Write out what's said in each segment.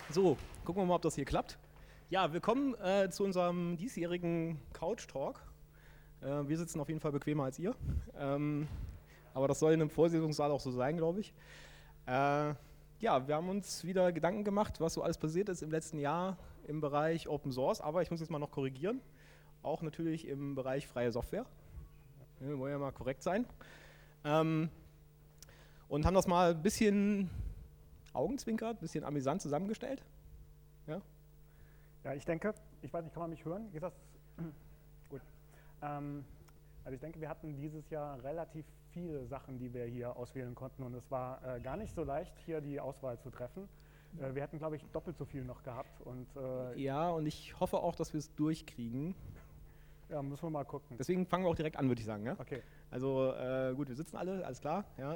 So, gucken wir mal, ob das hier klappt. Ja, willkommen zu unserem diesjährigen Couch Talk. Wir sitzen auf jeden Fall bequemer als ihr. Aber das soll in einem Vorlesungssaal auch so sein, glaube ich. Ja, wir haben uns wieder Gedanken gemacht, was so alles passiert ist im letzten Jahr im Bereich Open Source. Aber ich muss jetzt mal noch korrigieren. Auch natürlich im Bereich freie Software. Wir wollen ja mal korrekt sein. Und haben das mal ein bisschen augenzwinkert, ein bisschen amüsant zusammengestellt. Ja? Ja, ich denke, ich weiß nicht, kann man mich hören? Geht das? Gut. Also ich denke, wir hatten dieses Jahr relativ viele Sachen, die wir hier auswählen konnten und es war gar nicht so leicht, hier die Auswahl zu treffen. Wir hätten, glaube ich, doppelt so viel noch gehabt. Und, ja, und ich hoffe auch, dass wir es durchkriegen. Ja, müssen wir mal gucken. Deswegen fangen wir auch direkt an, würde ich sagen. Ja? Okay. Also gut, wir sitzen alle, alles klar. Ja,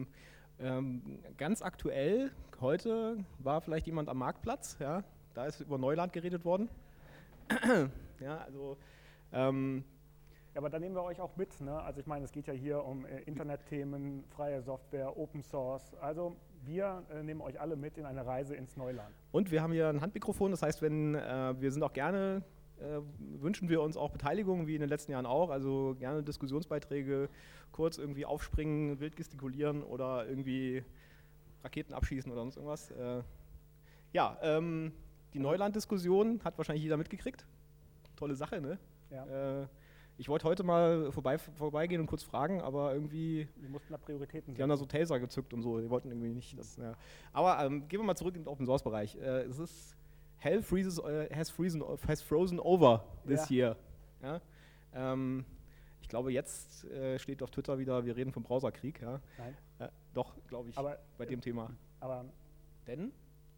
ganz aktuell, heute war vielleicht jemand am Marktplatz. Ja? Da ist über Neuland geredet worden. Ja, also ja, aber da nehmen wir euch auch mit. Ne? Also ich meine, es geht ja hier um Internetthemen, freie Software, Open Source. Also wir nehmen euch alle mit in eine Reise ins Neuland. Und wir haben hier ein Handmikrofon, das heißt, wir sind auch gerne, wünschen wir uns auch Beteiligung, wie in den letzten Jahren auch. Also gerne Diskussionsbeiträge, kurz irgendwie aufspringen, wild gestikulieren oder irgendwie Raketen abschießen oder sonst irgendwas. Ja, die Neuland-Diskussion hat wahrscheinlich jeder mitgekriegt. Tolle Sache, ne? Ja. Ich wollte heute mal vorbeigehen und kurz fragen, aber irgendwie. Wir mussten da Prioritäten setzen. Die haben da so Taser gezückt und so, die wollten irgendwie nicht. Ja. Aber gehen wir mal zurück in den Open-Source-Bereich. Es ist Hell has frozen over this year. Ja? Ich glaube, jetzt steht auf Twitter wieder, wir reden vom Browserkrieg. Ja? Nein. Doch, glaube ich, aber, bei dem Thema. Aber denn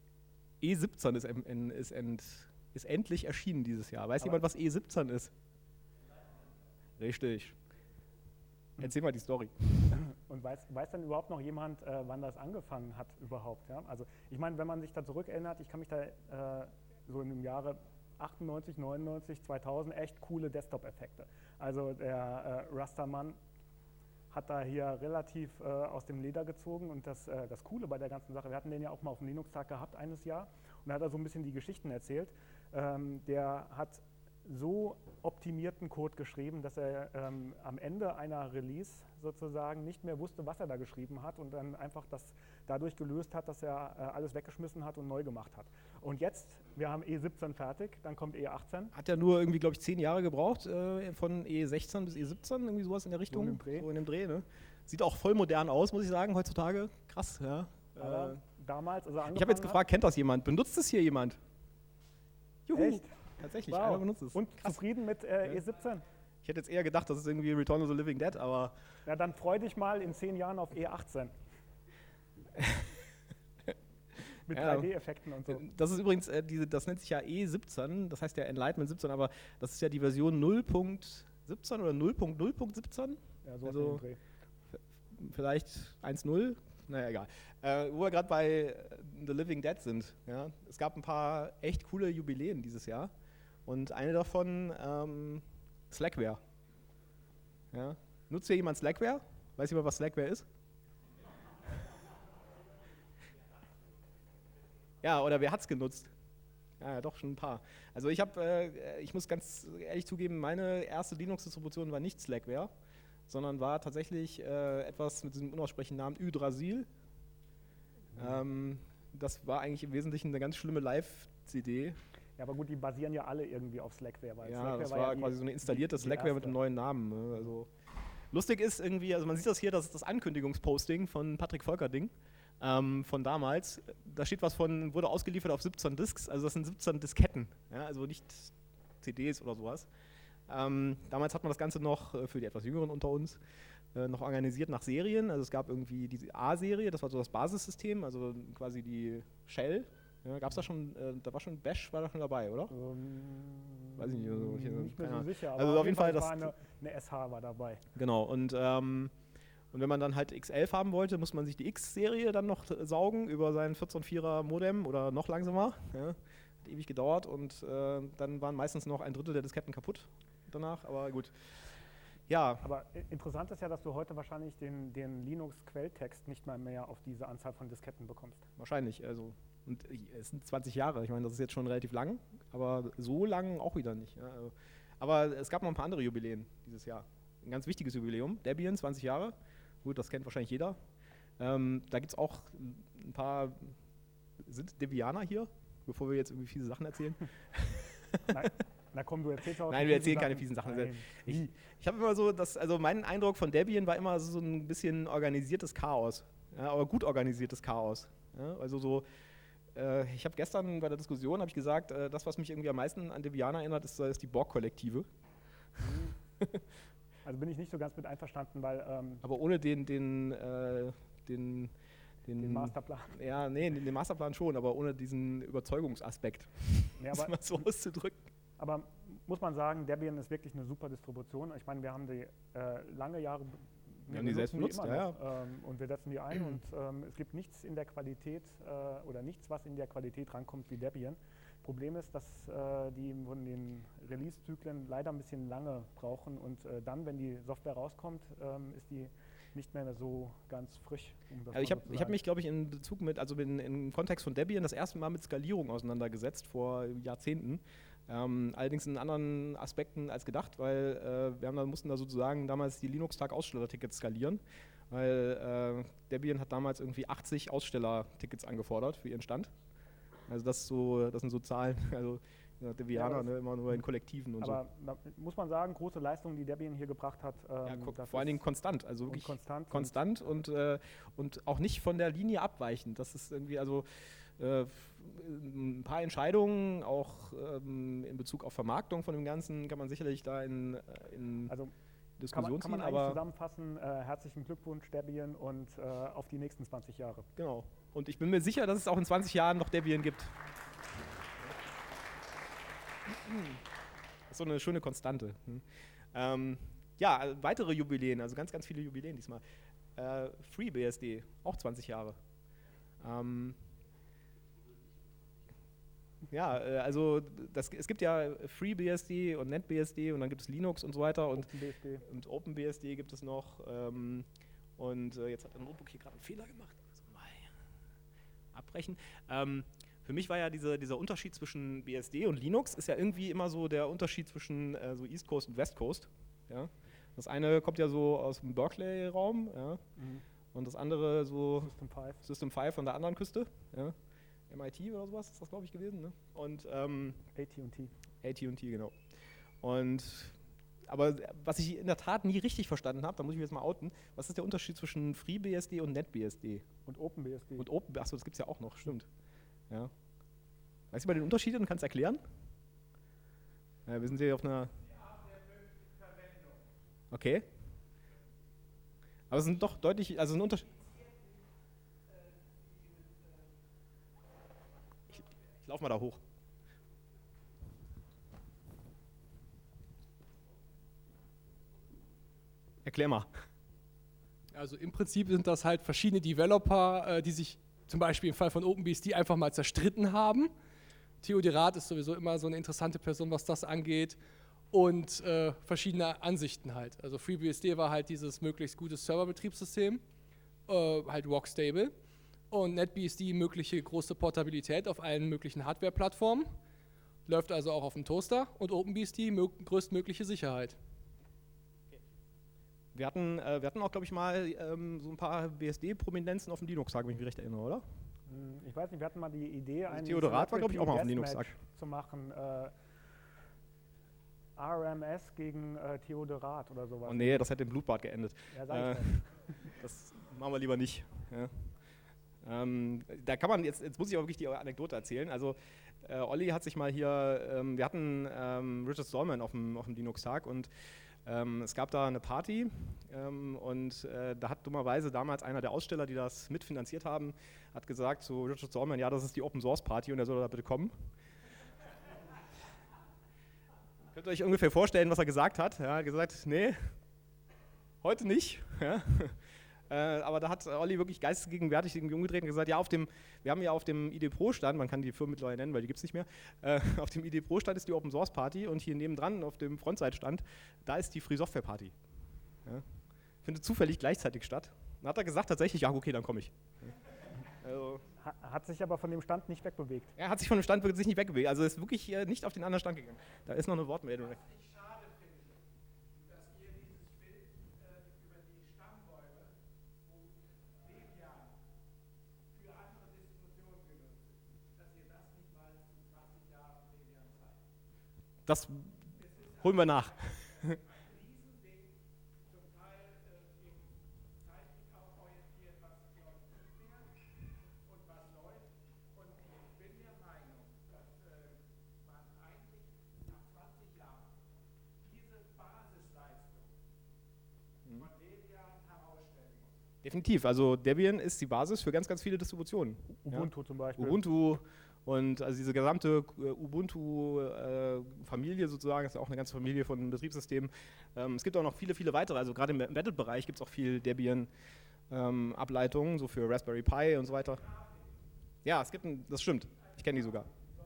E17 ist endlich erschienen dieses Jahr. Weiß jemand, was E17 ist? Richtig. Erzähl mal die Story. Und weiß denn überhaupt noch jemand, wann das angefangen hat überhaupt? Ja? Also ich meine, wenn man sich da zurückerinnert, ich kann mich da so in dem Jahre 98, 99, 2000 echt coole Desktop-Effekte. Also der Rastermann hat da hier relativ aus dem Leder gezogen und das Coole bei der ganzen Sache, wir hatten den ja auch mal auf dem Linux-Tag gehabt eines Jahr und da hat er so ein bisschen die Geschichten erzählt. Der hat so optimierten Code geschrieben, dass er am Ende einer Release sozusagen nicht mehr wusste, was er da geschrieben hat und dann einfach das dadurch gelöst hat, dass er alles weggeschmissen hat und neu gemacht hat. Und jetzt, wir haben E17 fertig, dann kommt E18. Hat er nur irgendwie, glaube ich, 10 Jahre gebraucht, von E16 bis E17, irgendwie sowas in der Richtung. So in dem Dreh, ne? Sieht auch voll modern aus, muss ich sagen, heutzutage. Krass, ja. Aber damals, also ich habe jetzt gefragt, kennt das jemand? Benutzt es hier jemand? Juhu. Echt? Tatsächlich, wow. Einer benutzt es. Und krass. Zufrieden mit E17? Ich hätte jetzt eher gedacht, das ist irgendwie Return of the Living Dead, aber... Ja, dann freu dich mal in 10 Jahren auf E18. Mit 3D-Effekten und so. Das ist übrigens, das nennt sich ja E17, das heißt ja Enlightenment 17, aber das ist ja die Version 0.17 oder 0.0.17. Ja, so also vielleicht 1.0. Naja, egal. Wo wir gerade bei The Living Dead sind. Ja? Es gab ein paar echt coole Jubiläen dieses Jahr. Und eine davon, Slackware. Ja? Nutzt hier jemand Slackware? Weiß jemand, was Slackware ist? Ja, oder wer hat es genutzt? Ja, doch, schon ein paar. Also ich muss ganz ehrlich zugeben, meine erste Linux-Distribution war nicht Slackware, sondern war tatsächlich etwas mit diesem unaussprechlichen Namen Yggdrasil. Das war eigentlich im Wesentlichen eine ganz schlimme Live-CD. Ja, aber gut, die basieren ja alle irgendwie auf Slackware. Weil ja, Slackware das war quasi so eine installierte Slackware mit einem neuen Namen. Ne? Also, lustig ist irgendwie, also man sieht das hier, das ist das Ankündigungsposting von Patrick Volkerding von damals. Da steht was von, wurde ausgeliefert auf 17 Disks, also das sind 17 Disketten, ja? Also nicht CDs oder sowas. Damals hat man das Ganze noch, für die etwas Jüngeren unter uns, noch organisiert nach Serien. Also es gab irgendwie die A-Serie, das war so das Basissystem, also quasi die Shell. Ja, gab's da schon, da war schon Bash, war da schon dabei, oder? Weiß ich nicht. Also, nicht mehr so sicher, aber also auf jeden Fall war eine SH war dabei. Genau, und wenn man dann halt X11 haben wollte, muss man sich die X-Serie dann noch saugen über sein 14.4er Modem oder noch langsamer. Ja. Hat ewig gedauert und dann waren meistens noch ein Drittel der Disketten kaputt danach, aber gut. Ja. Aber interessant ist ja, dass du heute wahrscheinlich den Linux-Quelltext nicht mal mehr auf diese Anzahl von Disketten bekommst. Wahrscheinlich, also Und es sind 20 Jahre, ich meine, das ist jetzt schon relativ lang, aber so lang auch wieder nicht. Ja. Aber es gab noch ein paar andere Jubiläen dieses Jahr. Ein ganz wichtiges Jubiläum, Debian, 20 Jahre. Gut, das kennt wahrscheinlich jeder. Da gibt es auch ein paar, sind Debianer hier, bevor wir jetzt irgendwie fiese Sachen erzählen? Na komm, du erzählst auch. Nein, wir erzählen keine fiesen Sachen. Ich habe immer so, also mein Eindruck von Debian war immer so ein bisschen organisiertes Chaos, ja, aber gut organisiertes Chaos. Ja, also so, ich habe gestern bei der Diskussion habe ich gesagt, das, was mich irgendwie am meisten an Debianer erinnert, ist die Borg-Kollektive. Also bin ich nicht so ganz mit einverstanden, weil... aber ohne den Masterplan. Ja, nee, den Masterplan schon, aber ohne diesen Überzeugungsaspekt, das mal so auszudrücken. Aber muss man sagen, Debian ist wirklich eine super Distribution. Ich meine, wir haben die lange Jahre die selbst benutzt, ja. Und wir setzen die ein und es gibt nichts in der Qualität oder nichts, was in der Qualität rankommt wie Debian. Problem ist, dass die von den Release-Zyklen leider ein bisschen lange brauchen und dann, wenn die Software rauskommt, ist die nicht mehr so ganz frisch. Ich habe mich, glaube ich, in Bezug mit, also im Kontext von Debian das erste Mal mit Skalierung auseinandergesetzt, vor Jahrzehnten. Allerdings in anderen Aspekten als gedacht, weil mussten da sozusagen damals die Linux-Tag-Aussteller-Tickets skalieren, weil Debian hat damals irgendwie 80 Aussteller-Tickets angefordert für ihren Stand. Also das sind so Zahlen, also Debianer, ne, immer nur in Kollektiven und aber so. Aber da muss man sagen, große Leistungen, die Debian hier gebracht hat. Vor allen Dingen konstant, also wirklich konstant und auch nicht von der Linie abweichend. Das ist irgendwie, also ein paar Entscheidungen, auch in Bezug auf Vermarktung von dem Ganzen, kann man sicherlich da in Diskussion kann man eigentlich zusammenfassen, herzlichen Glückwunsch Debian und auf die nächsten 20 Jahre. Genau. Und ich bin mir sicher, dass es auch in 20 Jahren noch Debian gibt. Das ist so eine schöne Konstante. Weitere Jubiläen, also ganz, ganz viele Jubiläen diesmal. FreeBSD, auch 20 Jahre. Es gibt ja FreeBSD und NetBSD und dann gibt es Linux und so weiter und OpenBSD gibt es noch. Jetzt hat der Notebook hier gerade einen Fehler gemacht. Also mal abbrechen. Für mich war ja dieser Unterschied zwischen BSD und Linux ist ja irgendwie immer so der Unterschied zwischen so East Coast und West Coast. Ja? Das eine kommt ja so aus dem Berkeley-Raum, ja? Und das andere so System 5 von der anderen Küste. Ja? MIT oder sowas ist das, glaube ich, gewesen. Ne? Und AT&T. AT&T, genau. Aber was ich in der Tat nie richtig verstanden habe, da muss ich mich jetzt mal outen, was ist der Unterschied zwischen FreeBSD und NetBSD? Und OpenBSD. Achso, das gibt es ja auch noch, stimmt. Ja. Weißt du über den Unterschied und kannst erklären? Ja, wir sind hier auf einer... Okay. Aber es sind doch deutlich, also ein Unterschied... Ich laufe mal da hoch. Erklär mal. Also im Prinzip sind das halt verschiedene Developer, die sich zum Beispiel im Fall von OpenBSD einfach mal zerstritten haben. Theodorat ist sowieso immer so eine interessante Person, was das angeht. Und verschiedene Ansichten halt. Also FreeBSD war halt dieses möglichst gute Serverbetriebssystem, halt rock-stable. Und NetBSD mögliche große Portabilität auf allen möglichen Hardware-Plattformen. Läuft also auch auf dem Toaster. Und OpenBSD größtmögliche Sicherheit. Wir hatten auch, glaube ich, mal so ein paar BSD-Prominenzen auf dem Linux-Tag, wenn ich mich recht erinnere, oder? Ich weiß nicht, wir hatten mal die Idee, einen Theodorat war, glaube ich, auch mal auf dem Linux-Tag zu machen. RMS gegen Theodorat oder sowas. Oh nee, das hätte im Blutbad geendet. Ja, sag ich das machen wir lieber nicht. Ja. Da kann man, jetzt muss ich aber wirklich die Anekdote erzählen. Also Olli hat sich mal hier, wir hatten Richard Stallman auf dem Linux-Tag und es gab da eine Party da hat dummerweise damals einer der Aussteller, die das mitfinanziert haben, hat gesagt zu Richard Stallman, ja, das ist die Open-Source-Party und er soll da bitte kommen. Könnt ihr euch ungefähr vorstellen, was er gesagt hat? Er hat gesagt, nee, heute nicht. Ja. Aber da hat Olli wirklich geistesgegenwärtig irgendwie umgedreht und gesagt, ja, wir haben ja auf dem ID Pro Stand, man kann die Firmen mittlerweile nennen, weil die gibt es nicht mehr, auf dem ID Pro Stand ist die Open Source Party und hier nebendran auf dem Frontseite Stand, da ist die Free Software Party. Ja. Findet zufällig gleichzeitig statt. Dann hat er gesagt tatsächlich, ja okay, dann komme ich. Also, Hat sich aber von dem Stand nicht wegbewegt. Er hat sich von dem Stand sich nicht wegbewegt. Also ist wirklich nicht auf den anderen Stand gegangen. Da ist noch eine Wortmeldung. Was ich schade finde, dass ihr dieses Bild über die Stammbäume, wo Debian für andere Distributionen genutzt ist, dass ihr das nicht mal zu 20 Jahren Debian zeigt. Das holen wir nach. Riesending, zum Teil im zeitlich auch orientiert, was läuft nicht mehr und was läuft. Und ich bin der Meinung, dass man eigentlich nach 20 Jahren diese Basisleistung von Debian herausstellen muss. Definitiv. Also Debian ist die Basis für ganz, ganz viele Distributionen. Ubuntu zum Beispiel. Ubuntu und also diese gesamte Ubuntu-Familie sozusagen, ist ja auch eine ganze Familie von Betriebssystemen. Es gibt auch noch viele, viele weitere, also gerade im Embedded-Bereich gibt es auch viel Debian-Ableitungen, so für Raspberry Pi und so weiter. Ja, es gibt das stimmt, ich kenne die sogar.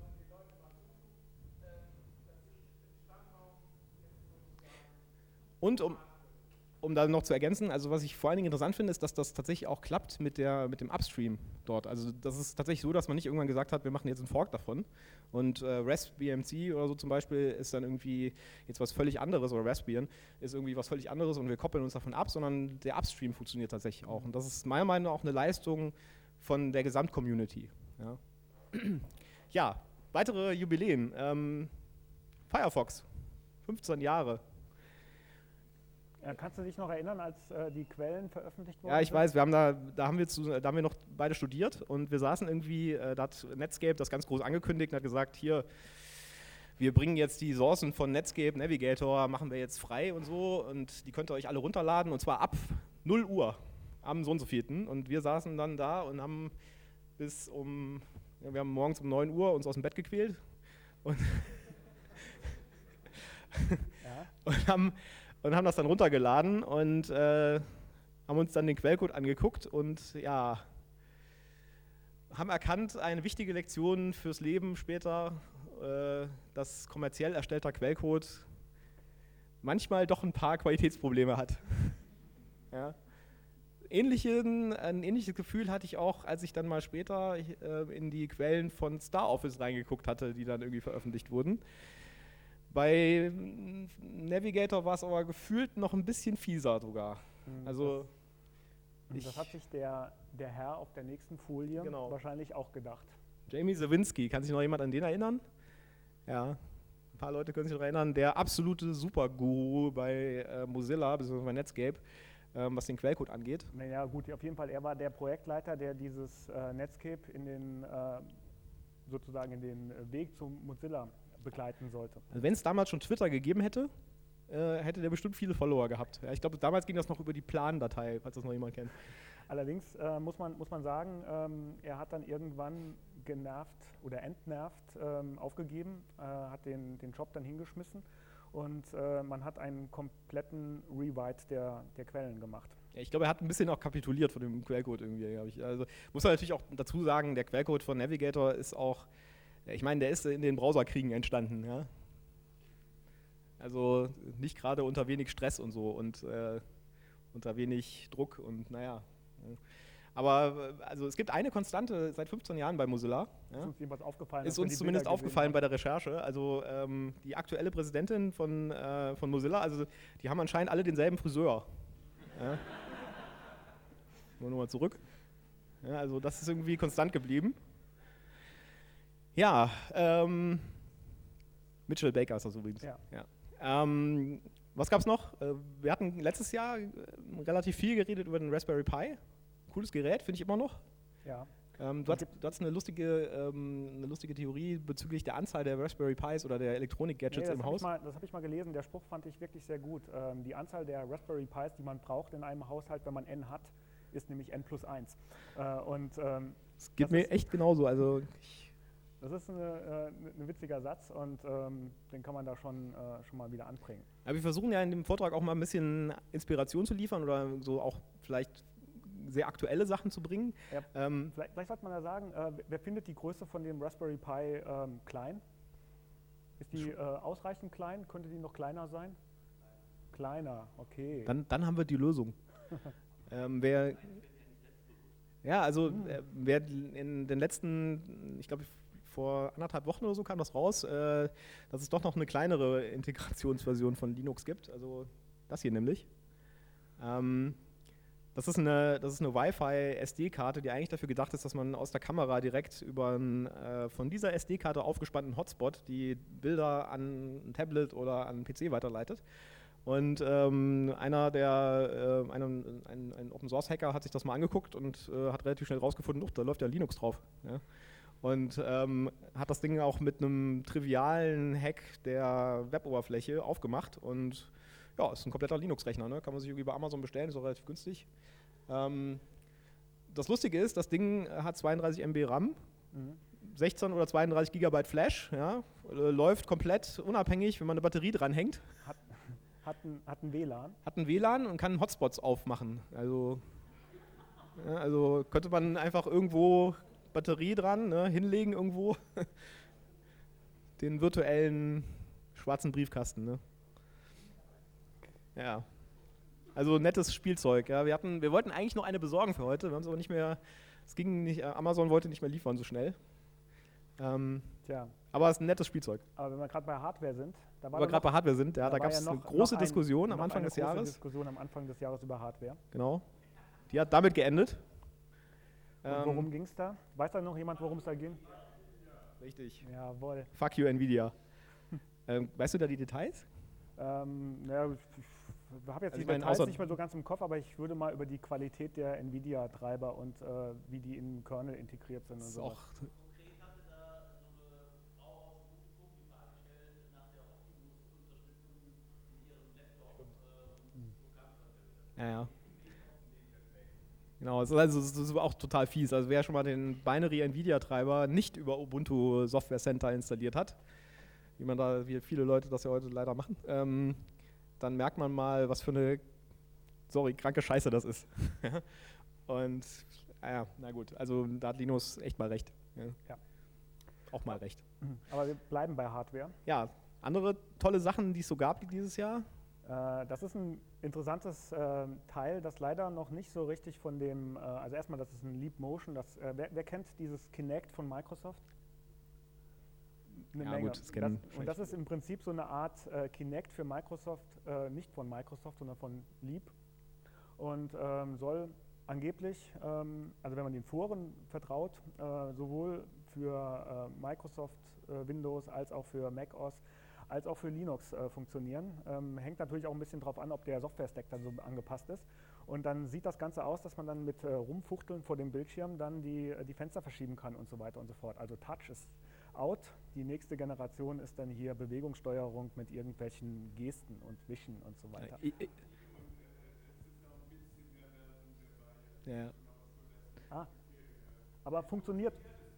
Und um da noch zu ergänzen, also was ich vor allen Dingen interessant finde, ist, dass das tatsächlich auch klappt mit dem Upstream dort. Also das ist tatsächlich so, dass man nicht irgendwann gesagt hat, wir machen jetzt einen Fork davon und RaspBMC oder so zum Beispiel ist dann irgendwie jetzt was völlig anderes oder Raspbian ist irgendwie was völlig anderes und wir koppeln uns davon ab, sondern der Upstream funktioniert tatsächlich auch. Und das ist meiner Meinung nach auch eine Leistung von der Gesamtcommunity. Ja, ja, weitere Jubiläen. Firefox, 15 Jahre. Kannst du dich noch erinnern, als die Quellen veröffentlicht wurden? Ja, ich weiß, da haben wir noch beide studiert und wir saßen irgendwie, da hat Netscape das ganz groß angekündigt und hat gesagt, hier, wir bringen jetzt die Sourcen von Netscape Navigator, machen wir jetzt frei und so und die könnt ihr euch alle runterladen und zwar ab 0 Uhr am so und so 4. Und wir saßen dann da und haben wir haben morgens um 9 Uhr uns aus dem Bett gequält und, Ja. und haben das dann runtergeladen und haben uns dann den Quellcode angeguckt und ja, haben erkannt, eine wichtige Lektion fürs Leben später, dass kommerziell erstellter Quellcode manchmal doch ein paar Qualitätsprobleme hat. Ja. Ein ähnliches Gefühl hatte ich auch, als ich dann mal später in die Quellen von StarOffice reingeguckt hatte, die dann irgendwie veröffentlicht wurden. Bei Navigator war es aber gefühlt noch ein bisschen fieser sogar. Also das hat sich der Herr auf der nächsten Folie wahrscheinlich auch gedacht. Jamie Sawinski, kann sich noch jemand an den erinnern? Ja, ein paar Leute können sich noch erinnern. Der absolute Superguru bei Mozilla bzw. bei Netscape, was den Quellcode angeht. Naja gut, auf jeden Fall, er war der Projektleiter, der dieses Netscape sozusagen in den Weg zum Mozilla begleiten sollte. Also wenn es damals schon Twitter gegeben hätte, hätte der bestimmt viele Follower gehabt. Ja, ich glaube, damals ging das noch über die Plan-Datei, falls das noch jemand kennt. Allerdings muss man sagen, er hat dann irgendwann genervt oder entnervt aufgegeben, hat den Job dann hingeschmissen und man hat einen kompletten Rewrite der Quellen gemacht. Ja, ich glaube, er hat ein bisschen auch kapituliert von dem Quellcode irgendwie, glaube ich. Also muss man natürlich auch dazu sagen, der Quellcode von Navigator ist auch, ich meine, der ist in den Browserkriegen entstanden, ja. Also nicht gerade unter wenig Stress und so und unter wenig Druck und naja. Aber also es gibt eine Konstante seit 15 Jahren bei Mozilla. Ist uns jemals aufgefallen? Ist uns zumindest aufgefallen bei der Recherche. Also die aktuelle Präsidentin von Mozilla, also die haben anscheinend alle denselben Friseur. Ja. Nochmal zurück. Ja, also das ist irgendwie konstant geblieben. Ja, Mitchell Baker ist das übrigens. Ja. Ja. Was gab es noch? Wir hatten letztes Jahr relativ viel geredet über den Raspberry Pi. Cooles Gerät, finde ich immer noch. Ja. Du hattest eine lustige Theorie bezüglich der Anzahl der Raspberry Pis oder der Elektronik-Gadgets im Haus. Das habe ich mal gelesen. Der Spruch fand ich wirklich sehr gut. Die Anzahl der Raspberry Pis, die man braucht in einem Haushalt, wenn man n hat, ist nämlich n plus 1. Es geht mir echt genauso. Also das ist ein witziger Satz und den kann man da schon mal wieder anbringen. Aber wir versuchen ja in dem Vortrag auch mal ein bisschen Inspiration zu liefern oder so auch vielleicht sehr aktuelle Sachen zu bringen. Ja, vielleicht sollte man da sagen, wer findet die Größe von dem Raspberry Pi klein? Ist die ausreichend klein? Könnte die noch kleiner sein? Kleiner, okay. Dann haben wir die Lösung. Ja, also wer in den letzten, ich glaube vor 1,5 Wochen oder so kam das raus, dass es doch noch eine kleinere Integrationsversion von Linux gibt. Also das hier nämlich. Das ist eine Wi-Fi-SD-Karte, die eigentlich dafür gedacht ist, dass man aus der Kamera direkt über einen von dieser SD-Karte aufgespannten Hotspot die Bilder an ein Tablet oder an einen PC weiterleitet. Und ein Open-Source-Hacker hat sich das mal angeguckt und hat relativ schnell rausgefunden, da läuft ja Linux drauf. Ja? Und hat das Ding auch mit einem trivialen Hack der Web-Oberfläche aufgemacht und ja, ist ein kompletter Linux-Rechner, ne? Kann man sich irgendwie bei Amazon bestellen, ist auch relativ günstig. Das Lustige ist, das Ding hat 32 MB RAM, 16 oder 32 GB Flash, ja? Läuft komplett unabhängig, wenn man eine Batterie dranhängt. Hat ein WLAN. Hat ein WLAN und kann Hotspots aufmachen. Also könnte man einfach irgendwo Batterie dran, ne, hinlegen irgendwo. Den virtuellen schwarzen Briefkasten. Ne? Ja. Also nettes Spielzeug. Ja. Wir wollten eigentlich nur eine besorgen für heute, wir haben es aber nicht mehr, es ging nicht, Amazon wollte nicht mehr liefern so schnell. Tja. Aber es ist ein nettes Spielzeug. Aber wenn wir gerade bei Hardware sind, da gab es eine große Diskussion am Anfang des Jahres. Diskussion am Anfang des Jahres über Hardware. Genau. Die hat damit geendet. Und worum ging es da? Weiß da noch jemand, worum es da ging? Richtig. Jawohl. Fuck you, Nvidia. Weißt du da die Details? Ich habe jetzt die ich meine, Details nicht mehr so ganz im Kopf, aber ich würde mal über die Qualität der Nvidia-Treiber und wie die in den Kernel integriert sind und so. Auch ja. Genau, es ist auch total fies. Also wer schon mal den Binary Nvidia-Treiber nicht über Ubuntu Software Center installiert hat, wie viele Leute das ja heute leider machen, dann merkt man mal, was für eine, kranke Scheiße das ist. Und na gut, also da hat Linus echt mal recht. Ja. Auch mal recht. Aber wir bleiben bei Hardware. Ja, andere tolle Sachen, die es so gab dieses Jahr. Das ist ein interessantes Teil, das leider noch nicht so richtig von dem, also erstmal, das ist ein Leap Motion, wer kennt dieses Kinect von Microsoft? Eine Menge. Gut, Und das ist im Prinzip so eine Art Kinect für Microsoft, nicht von Microsoft, sondern von Leap und soll angeblich, also wenn man den Foren vertraut, sowohl für Microsoft Windows als auch für macOS als auch für Linux funktionieren. Hängt natürlich auch ein bisschen drauf an, ob der Software-Stack dann so angepasst ist. Und dann sieht das Ganze aus, dass man dann mit Rumfuchteln vor dem Bildschirm dann die Fenster verschieben kann und so weiter und so fort. Also Touch ist out. Die nächste Generation ist dann hier Bewegungssteuerung mit irgendwelchen Gesten und Wischen und so weiter. Ja. Aber funktioniert?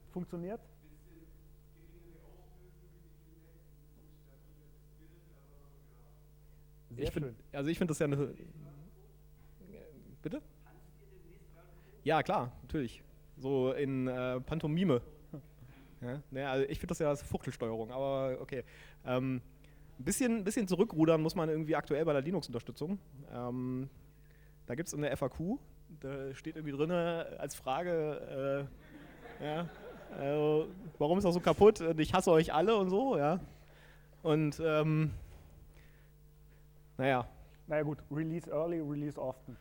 Sehr schön. Ich finde das ja eine... Bitte? Ja, klar, natürlich. So in Pantomime. Ja, also ich finde das ja Fuchtelsteuerung, aber okay. Ein bisschen zurückrudern muss man irgendwie aktuell bei der Linux-Unterstützung. Da gibt es in der FAQ, da steht irgendwie drin als Frage, warum ist das so kaputt? Ich hasse euch alle und so, ja. Und naja. Naja gut, Release early, Release often.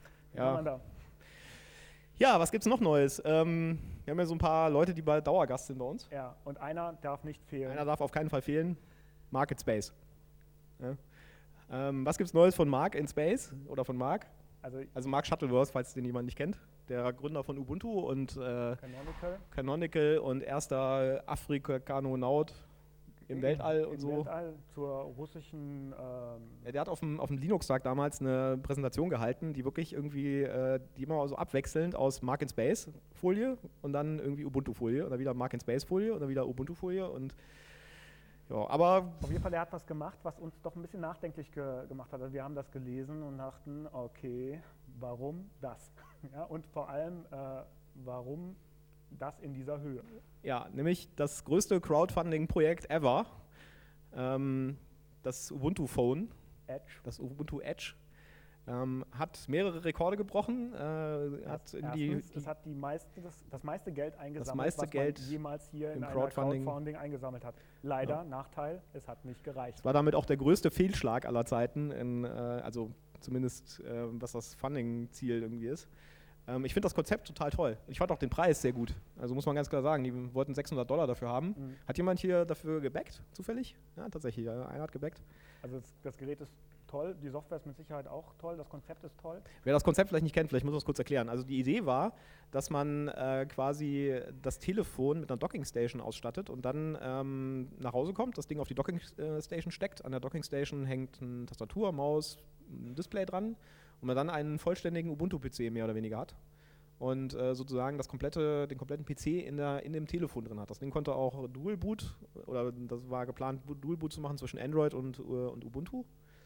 Ja, was gibt's noch Neues? Wir haben ja so ein paar Leute, die bei Dauergast sind bei uns. Ja, und einer darf nicht fehlen. Einer darf auf keinen Fall fehlen. Mark in Space. Ja. Was gibt's Neues von Mark in Space? Oder von Mark? Also Mark Shuttleworth, falls den jemand nicht kennt. Der Gründer von Ubuntu und Canonical und erster Afrikanonaut im Weltall und so. Im Weltall zur russischen... der hat auf dem Linux-Tag damals eine Präsentation gehalten, die wirklich irgendwie, die immer so abwechselnd aus Mark in Space Folie und dann irgendwie Ubuntu-Folie und dann wieder Mark in Space Folie und dann wieder Ubuntu-Folie und ja, aber... Auf jeden Fall, er hat was gemacht, was uns doch ein bisschen nachdenklich gemacht hat. Also wir haben das gelesen und dachten, okay, warum das? Ja, und vor allem, warum das in dieser Höhe? Ja, nämlich das größte Crowdfunding-Projekt ever, das Ubuntu Phone, Edge. das Ubuntu Edge. hat mehrere Rekorde gebrochen, hat Es hat das meiste Geld eingesammelt, meiste was Geld man jemals hier im in einer Crowdfunding eingesammelt hat. Leider, Nachteil, es hat nicht gereicht. Es war damit auch der größte Fehlschlag aller Zeiten, also zumindest was das Funding-Ziel irgendwie ist. Ich finde das Konzept total toll. Ich fand auch den Preis sehr gut. Also muss man ganz klar sagen, die wollten $600 dafür haben. Hat jemand hier dafür gebackt, zufällig? Ja, tatsächlich, einer hat gebackt. Also das Gerät ist toll, die Software ist mit Sicherheit auch toll, das Konzept ist toll. Wer das Konzept vielleicht nicht kennt, vielleicht muss ich das kurz erklären. Also die Idee war, dass man quasi das Telefon mit einer Dockingstation ausstattet und dann nach Hause kommt, das Ding auf die Dockingstation steckt. An der Dockingstation hängt eine Tastatur, Maus, ein Display dran und man dann einen vollständigen Ubuntu-PC mehr oder weniger hat. Und sozusagen den kompletten PC in dem Telefon drin hat. Das Ding konnte auch Dual-Boot, oder das war geplant, Dual-Boot zu machen zwischen Android und Ubuntu.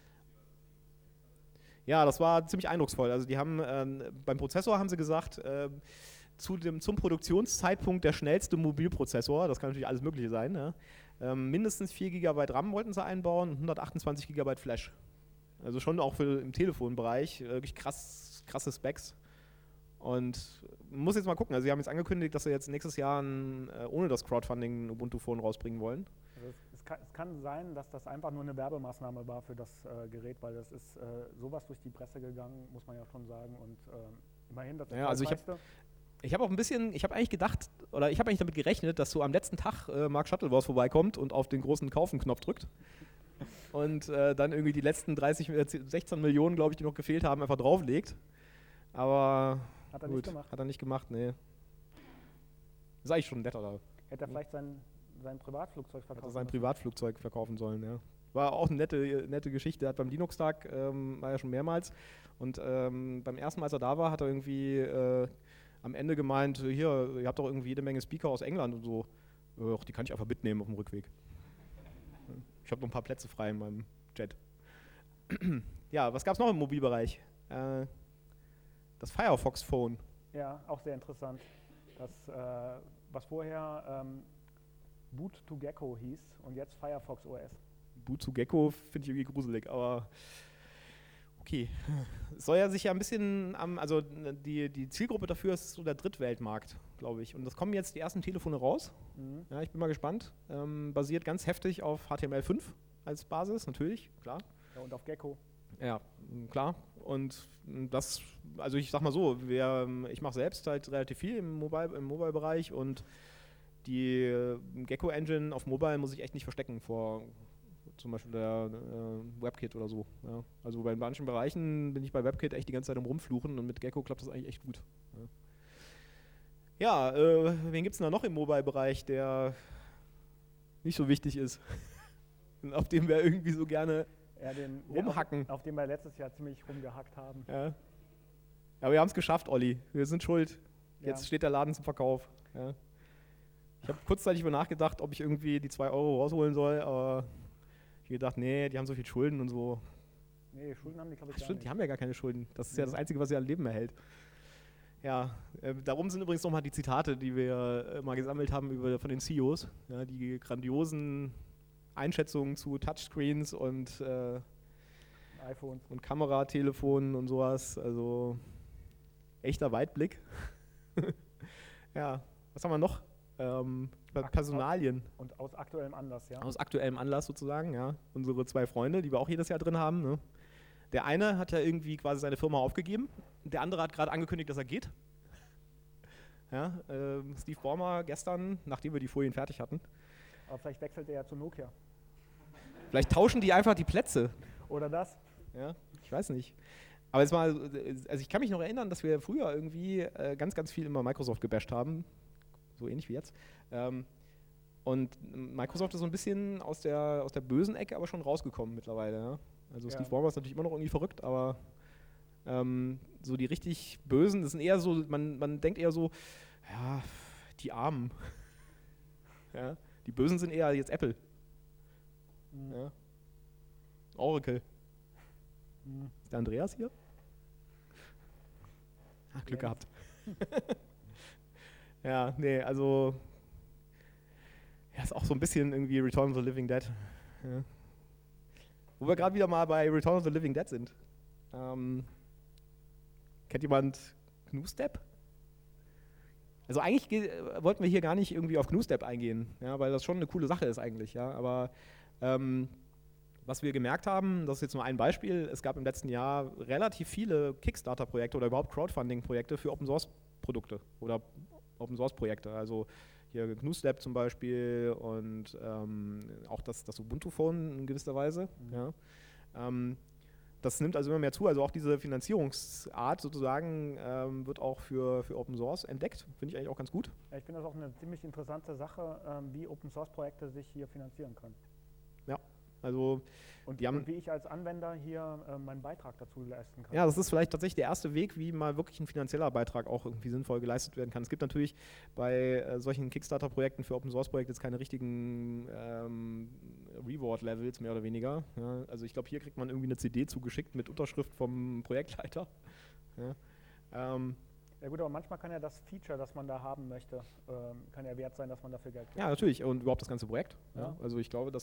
Ja, das war ziemlich eindrucksvoll. Also die haben beim Prozessor haben sie gesagt, zum Produktionszeitpunkt der schnellste Mobilprozessor, das kann natürlich alles Mögliche sein, ne? Mindestens 4 GB RAM wollten sie einbauen und 128 GB Flash. Also schon auch im Telefonbereich wirklich krasse Specs. Und man muss jetzt mal gucken, also sie haben jetzt angekündigt, dass sie jetzt nächstes Jahr ohne das Crowdfunding ein Ubuntu-Phone rausbringen wollen. Also es kann sein, dass das einfach nur eine Werbemaßnahme war für das Gerät, weil das ist sowas durch die Presse gegangen, muss man ja schon sagen. Und immerhin das also ich habe eigentlich gedacht, oder ich habe eigentlich damit gerechnet, dass so am letzten Tag Mark Shuttleworth vorbeikommt und auf den großen Kaufen-Knopf drückt. Und dann irgendwie die letzten 16 Millionen, glaube ich, die noch gefehlt haben, einfach drauflegt. Aber hat er nicht gemacht? Hat er nicht gemacht, nee. Ist eigentlich schon netter da. Hätte er vielleicht sein Privatflugzeug verkaufen sollen? Sein Privatflugzeug verkaufen sollen, ja. War auch eine nette Geschichte. Er hat beim Linux-Tag, war ja schon mehrmals. Und beim ersten Mal, als er da war, hat er irgendwie am Ende gemeint, hier, ihr habt doch irgendwie jede Menge Speaker aus England und so. Die kann ich einfach mitnehmen auf dem Rückweg. Ich habe noch ein paar Plätze frei in meinem Jet. Ja, was gab es noch im Mobilbereich? Das Firefox Phone. Ja, auch sehr interessant. Das, was vorher Boot to Gecko hieß und jetzt Firefox OS. Boot to Gecko finde ich irgendwie gruselig, aber okay. Es soll ja sich ja ein bisschen, also die Zielgruppe dafür ist so der Drittweltmarkt, glaube ich. Und das kommen jetzt die ersten Telefone raus. Ja, ich bin mal gespannt. Basiert ganz heftig auf HTML5 als Basis, natürlich, klar. Ja, und auf Gecko. Ja, klar. Und das, also ich sag mal so, ich mache selbst halt relativ viel im Mobile-Bereich und die Gecko-Engine auf Mobile muss ich echt nicht verstecken vor zum Beispiel der WebKit oder so. Ja. Also bei manchen Bereichen bin ich bei WebKit echt die ganze Zeit am Rumfluchen und mit Gecko klappt das eigentlich echt gut. Ja, wen gibt es denn da noch im Mobile-Bereich, der nicht so wichtig ist? Auf dem wir irgendwie so gerne rumhacken. Auf dem wir letztes Jahr ziemlich rumgehackt haben. Ja. Aber wir haben es geschafft, Olli. Wir sind schuld. Jetzt Ja. steht der Laden zum Verkauf. Ja. Ich habe kurzzeitig über nachgedacht, ob ich irgendwie die 2 Euro rausholen soll, aber ich habe gedacht, nee, die haben so viel Schulden und so. Nee, Schulden haben die, glaube ich, gar Stimmt, nicht. die haben ja gar keine Schulden. Das ist ja das Einzige, was sie am Leben erhält. Ja, darum sind übrigens nochmal die Zitate, die wir mal gesammelt haben von den CEOs. Ja, die grandiosen Einschätzungen zu Touchscreens und iPhones. und Kameratelefonen und sowas. Also echter Weitblick. Ja, was haben wir noch? Personalien. Und aus aktuellem Anlass, ja. Aus aktuellem Anlass sozusagen, ja. Unsere 2 Freunde, die wir auch jedes Jahr drin haben. Ne? Der eine hat ja irgendwie quasi seine Firma aufgegeben. Der andere hat gerade angekündigt, dass er geht. Ja, Steve Ballmer gestern, nachdem wir die Folien fertig hatten. Aber vielleicht wechselt er ja zu Nokia. Vielleicht tauschen die einfach die Plätze. Oder das? Ja, ich weiß nicht. Aber jetzt mal, also ich kann mich noch erinnern, dass wir früher irgendwie ganz, ganz viel immer Microsoft gebasht haben. So ähnlich wie jetzt. Und Microsoft ist so ein bisschen aus der bösen Ecke aber schon rausgekommen mittlerweile. Ja? Also Ja. Steve Ballmer ist natürlich immer noch irgendwie verrückt, aber so die richtig Bösen, das sind eher so, man denkt eher so, ja, die Armen. Ja? Die Bösen sind eher jetzt Apple. Mhm. Ja? Oracle. Mhm. Ist der Andreas hier? Ach, Glück gehabt. Ja, nee, also ja, ist auch so ein bisschen irgendwie Return of the Living Dead. Ja. Wo wir gerade wieder mal bei Return of the Living Dead sind. Kennt jemand GNU-Step? Also eigentlich wollten wir hier gar nicht irgendwie auf GNU-Step eingehen, ja, weil das schon eine coole Sache ist eigentlich. Ja, aber was wir gemerkt haben, das ist jetzt nur ein Beispiel, es gab im letzten Jahr relativ viele Kickstarter-Projekte oder überhaupt Crowdfunding-Projekte für Open-Source-Produkte oder Open-Source-Projekte. Also hier GNU-Step zum Beispiel und auch das Ubuntu-Phone in gewisser Weise. Ja. Das nimmt also immer mehr zu, also auch diese Finanzierungsart sozusagen wird auch für Open Source entdeckt, finde ich eigentlich auch ganz gut. Ja, ich finde das auch eine ziemlich interessante Sache, wie Open Source Projekte sich hier finanzieren können. Ja, also Und die haben, wie ich als Anwender hier meinen Beitrag dazu leisten kann. ja, das ist vielleicht tatsächlich der erste Weg, wie mal wirklich ein finanzieller Beitrag auch irgendwie sinnvoll geleistet werden kann. Es gibt natürlich bei solchen Kickstarter-Projekten für Open-Source-Projekte jetzt keine richtigen Reward-Levels, mehr oder weniger. Ja, also ich glaube, hier kriegt man irgendwie eine CD zugeschickt mit Unterschrift vom Projektleiter. Ja, ja gut, aber manchmal kann ja das Feature, das man da haben möchte, kann ja wert sein, dass man dafür Geld kriegt. ja, natürlich. Und überhaupt das ganze Projekt. Ja. Ja. Also ich glaube,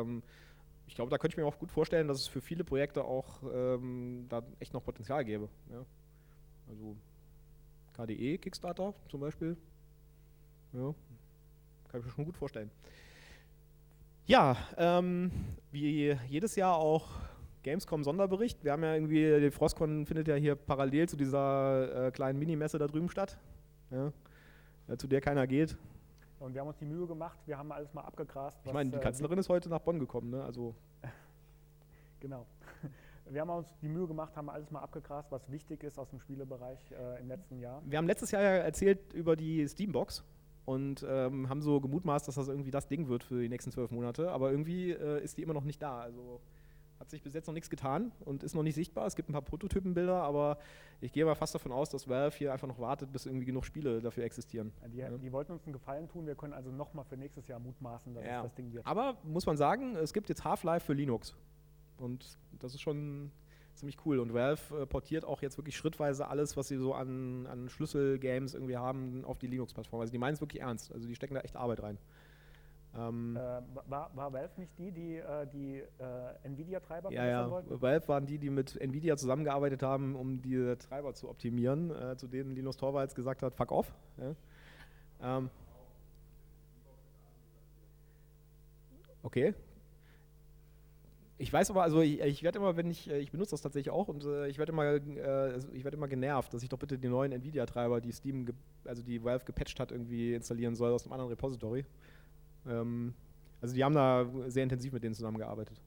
da könnte ich mir auch gut vorstellen, dass es für viele Projekte auch da echt noch Potenzial gäbe. Ja. Also KDE, Kickstarter zum Beispiel. Ja, kann ich mir schon gut vorstellen. Ja, wie jedes Jahr auch Gamescom-Sonderbericht. Wir haben ja irgendwie, die Frostcon findet ja hier parallel zu dieser kleinen Minimesse da drüben statt, ja, zu der keiner geht. Und wir haben uns die Mühe gemacht, wir haben alles mal abgegrast. Ich meine, die Kanzlerin ist heute nach Bonn gekommen, ne? Also Genau. Wir haben uns die Mühe gemacht, haben alles mal abgegrast, was wichtig ist aus dem Spielebereich im letzten Jahr. wir haben letztes Jahr ja erzählt über die Steambox und haben so gemutmaßt, dass das irgendwie das Ding wird für die nächsten 12 Monate, aber irgendwie ist die immer noch nicht da. Also hat sich bis jetzt noch nichts getan und ist noch nicht sichtbar. Es gibt ein paar Prototypenbilder, aber ich gehe mal fast davon aus, dass Valve hier einfach noch wartet, bis irgendwie genug Spiele dafür existieren. Die wollten uns einen Gefallen tun, wir können also nochmal für nächstes Jahr mutmaßen, dass es das Ding wird. Aber muss man sagen, es gibt jetzt Half-Life für Linux und das ist schon ziemlich cool. Und Valve portiert auch jetzt wirklich schrittweise alles, was sie so an Schlüsselgames irgendwie haben, auf die Linux-Plattform. Also die meinen es wirklich ernst. Also die stecken da echt Arbeit rein. War Valve nicht die Nvidia-Treiber Ja, verbessern wollten? Valve waren die mit Nvidia zusammengearbeitet haben, um die Treiber zu optimieren, zu denen Linus Torvalds gesagt hat, fuck off. Ja. Okay. Ich weiß aber, also ich werde immer, ich benutze das tatsächlich auch und ich werde immer genervt, dass ich doch bitte die neuen Nvidia-Treiber, die die Valve gepatcht hat, irgendwie installieren soll aus einem anderen Repository. Also die haben da sehr intensiv mit denen zusammengearbeitet.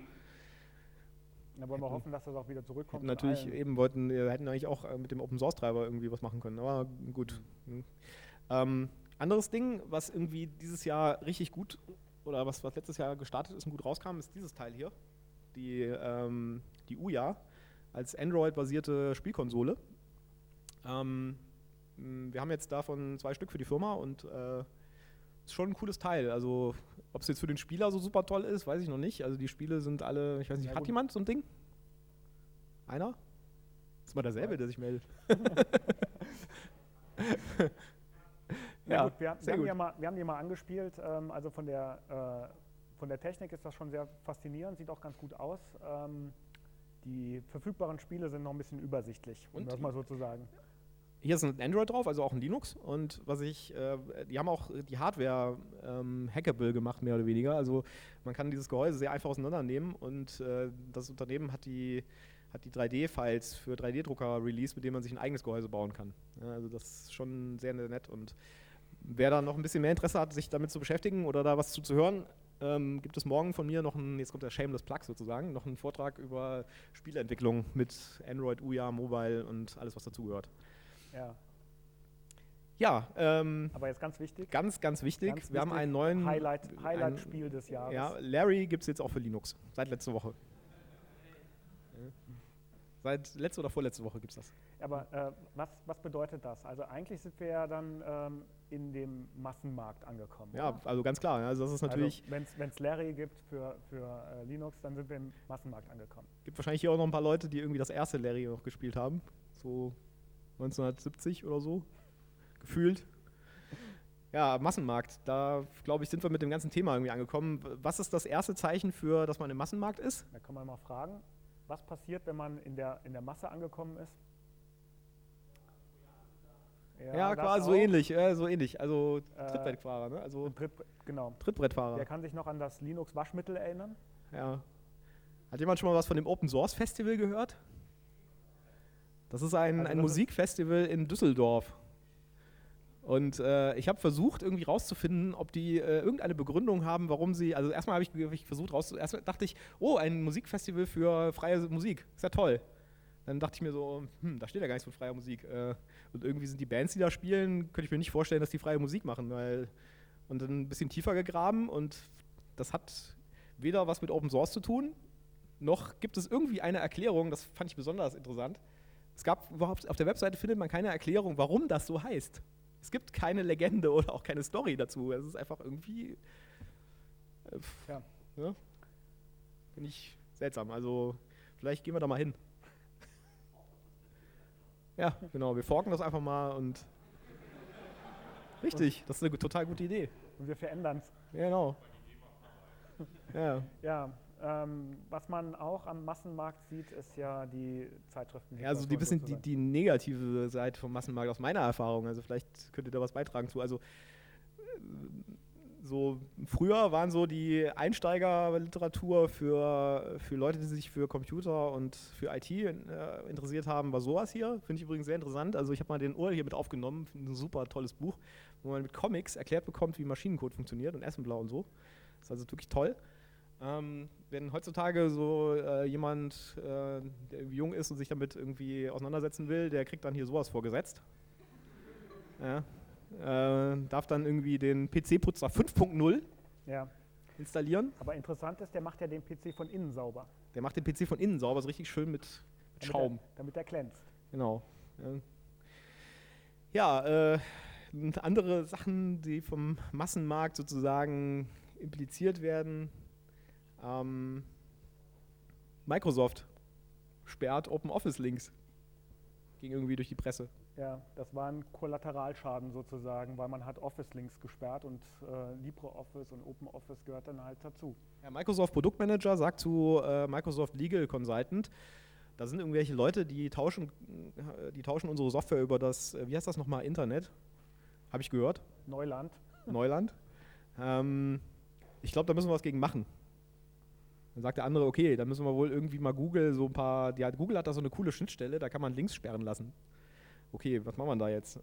Da wollen wir hoffen, dass das auch wieder zurückkommt. Natürlich hätten eigentlich auch mit dem Open-Source-Treiber irgendwie was machen können, aber gut. Anderes Ding, was irgendwie dieses Jahr richtig gut oder was letztes Jahr gestartet ist und gut rauskam, ist dieses Teil hier, die Ouya als Android-basierte Spielkonsole. Wir haben jetzt davon 2 Stück für die Firma und ist schon ein cooles Teil. Also ob es jetzt für den Spieler so super toll ist, weiß ich noch nicht. Also die Spiele sind alle, ich weiß nicht, hat jemand so ein Ding? Einer? Das ist mal derselbe, der sich meldet. Ja, gut, wir haben die mal angespielt. Also von der Technik ist das schon sehr faszinierend, sieht auch ganz gut aus. Die verfügbaren Spiele sind noch ein bisschen übersichtlich, um das mal so zu sagen. Hier ist ein Android drauf, also auch ein Linux. Und die haben auch die Hardware hackable gemacht, mehr oder weniger. Also man kann dieses Gehäuse sehr einfach auseinandernehmen und das Unternehmen hat die 3D-Files für 3D-Drucker released, mit denen man sich ein eigenes Gehäuse bauen kann. Ja, also das ist schon sehr nett. Und wer da noch ein bisschen mehr Interesse hat, sich damit zu beschäftigen oder da was zu hören, gibt es morgen von mir noch jetzt kommt der Shameless Plug sozusagen, noch einen Vortrag über Spieleentwicklung mit Android, Ouya, Mobile und alles, was dazugehört. Ja. Ja, aber jetzt ganz wichtig. Ganz wichtig. Wir haben einen neuen Highlight-Spiel des Jahres. Ja, Larry gibt es jetzt auch für Linux. Seit letzter Woche. Seit letzte oder vorletzte Woche gibt es das. Aber was bedeutet das? Also eigentlich sind wir ja dann in dem Massenmarkt angekommen. Ja, oder? also ganz klar. Also das ist natürlich. Also wenn es Larry gibt für Linux, dann sind wir im Massenmarkt angekommen. Gibt wahrscheinlich hier auch noch ein paar Leute, die irgendwie das erste Larry noch gespielt haben. So 1970 oder so. Gefühlt. Ja, Massenmarkt. Da, glaube ich, sind wir mit dem ganzen Thema irgendwie angekommen. Was ist das erste Zeichen für, dass man im Massenmarkt ist? Da kann man mal fragen. was passiert, wenn man in der Masse angekommen ist? Ja, das quasi auch. so ähnlich. Also Trittbrettfahrer, ne? Also Genau. Trittbrettfahrer. Wer kann sich noch an das Linux-Waschmittel erinnern? Ja. Hat jemand schon mal was von dem Open Source Festival gehört? Das ist ein Musikfestival in Düsseldorf. Und ich habe versucht, irgendwie rauszufinden, ob die irgendeine Begründung haben, warum sie. Also erstmal habe ich versucht erstmal dachte ich, oh, ein Musikfestival für freie Musik. Ist ja toll. Dann dachte ich mir so, da steht ja gar nichts von freier Musik. Und irgendwie sind die Bands, die da spielen, könnte ich mir nicht vorstellen, dass die freie Musik machen. Und dann ein bisschen tiefer gegraben und das hat weder was mit Open Source zu tun, noch gibt es irgendwie eine Erklärung, das fand ich besonders interessant. Es gab überhaupt, auf der Webseite findet man keine Erklärung, warum das so heißt. Es gibt keine Legende oder auch keine Story dazu. Es ist einfach irgendwie, ja, finde ich seltsam. Also vielleicht gehen wir da mal hin. Ja, genau, wir forken das einfach mal und richtig, das ist eine total gute Idee. Und wir verändern es. Ja, genau. Ja. Ja, was man auch am Massenmarkt sieht, ist ja die Zeitschriften. Ja, also die negative Seite vom Massenmarkt aus meiner Erfahrung. Also vielleicht könnt ihr da was beitragen zu. Also so früher waren so die Einsteigerliteratur für Leute, die sich für Computer und für IT interessiert haben, war sowas hier. Finde ich übrigens sehr interessant. Also ich habe mal den Ur hier mit aufgenommen, ein super tolles Buch, wo man mit Comics erklärt bekommt, wie Maschinencode funktioniert und Assembler und so. Das ist also wirklich toll. Wenn heutzutage so jemand, der jung ist und sich damit irgendwie auseinandersetzen will, der kriegt dann hier sowas vorgesetzt. Ja. Darf dann irgendwie den PC-Putzer 5.0 installieren. Aber interessant ist, der macht ja den PC von innen sauber. Der macht den PC von innen sauber, so richtig schön mit Schaum. Damit er glänzt. Genau. Ja, andere Sachen, die vom Massenmarkt sozusagen impliziert werden. Microsoft sperrt OpenOffice-Links. Ging irgendwie durch die Presse. Ja, das war ein Kollateralschaden sozusagen, weil man hat Office-Links gesperrt und LibreOffice und OpenOffice gehört dann halt dazu. Ja, Microsoft Produktmanager sagt zu Microsoft Legal Consultant, da sind irgendwelche Leute, die tauschen unsere Software über das, wie heißt das nochmal, Internet? Habe ich gehört. Neuland. Ich glaube, da müssen wir was gegen machen. Dann sagt der andere, okay, dann müssen wir wohl irgendwie mal Google Google hat da so eine coole Schnittstelle, da kann man Links sperren lassen. Okay, was machen wir da jetzt?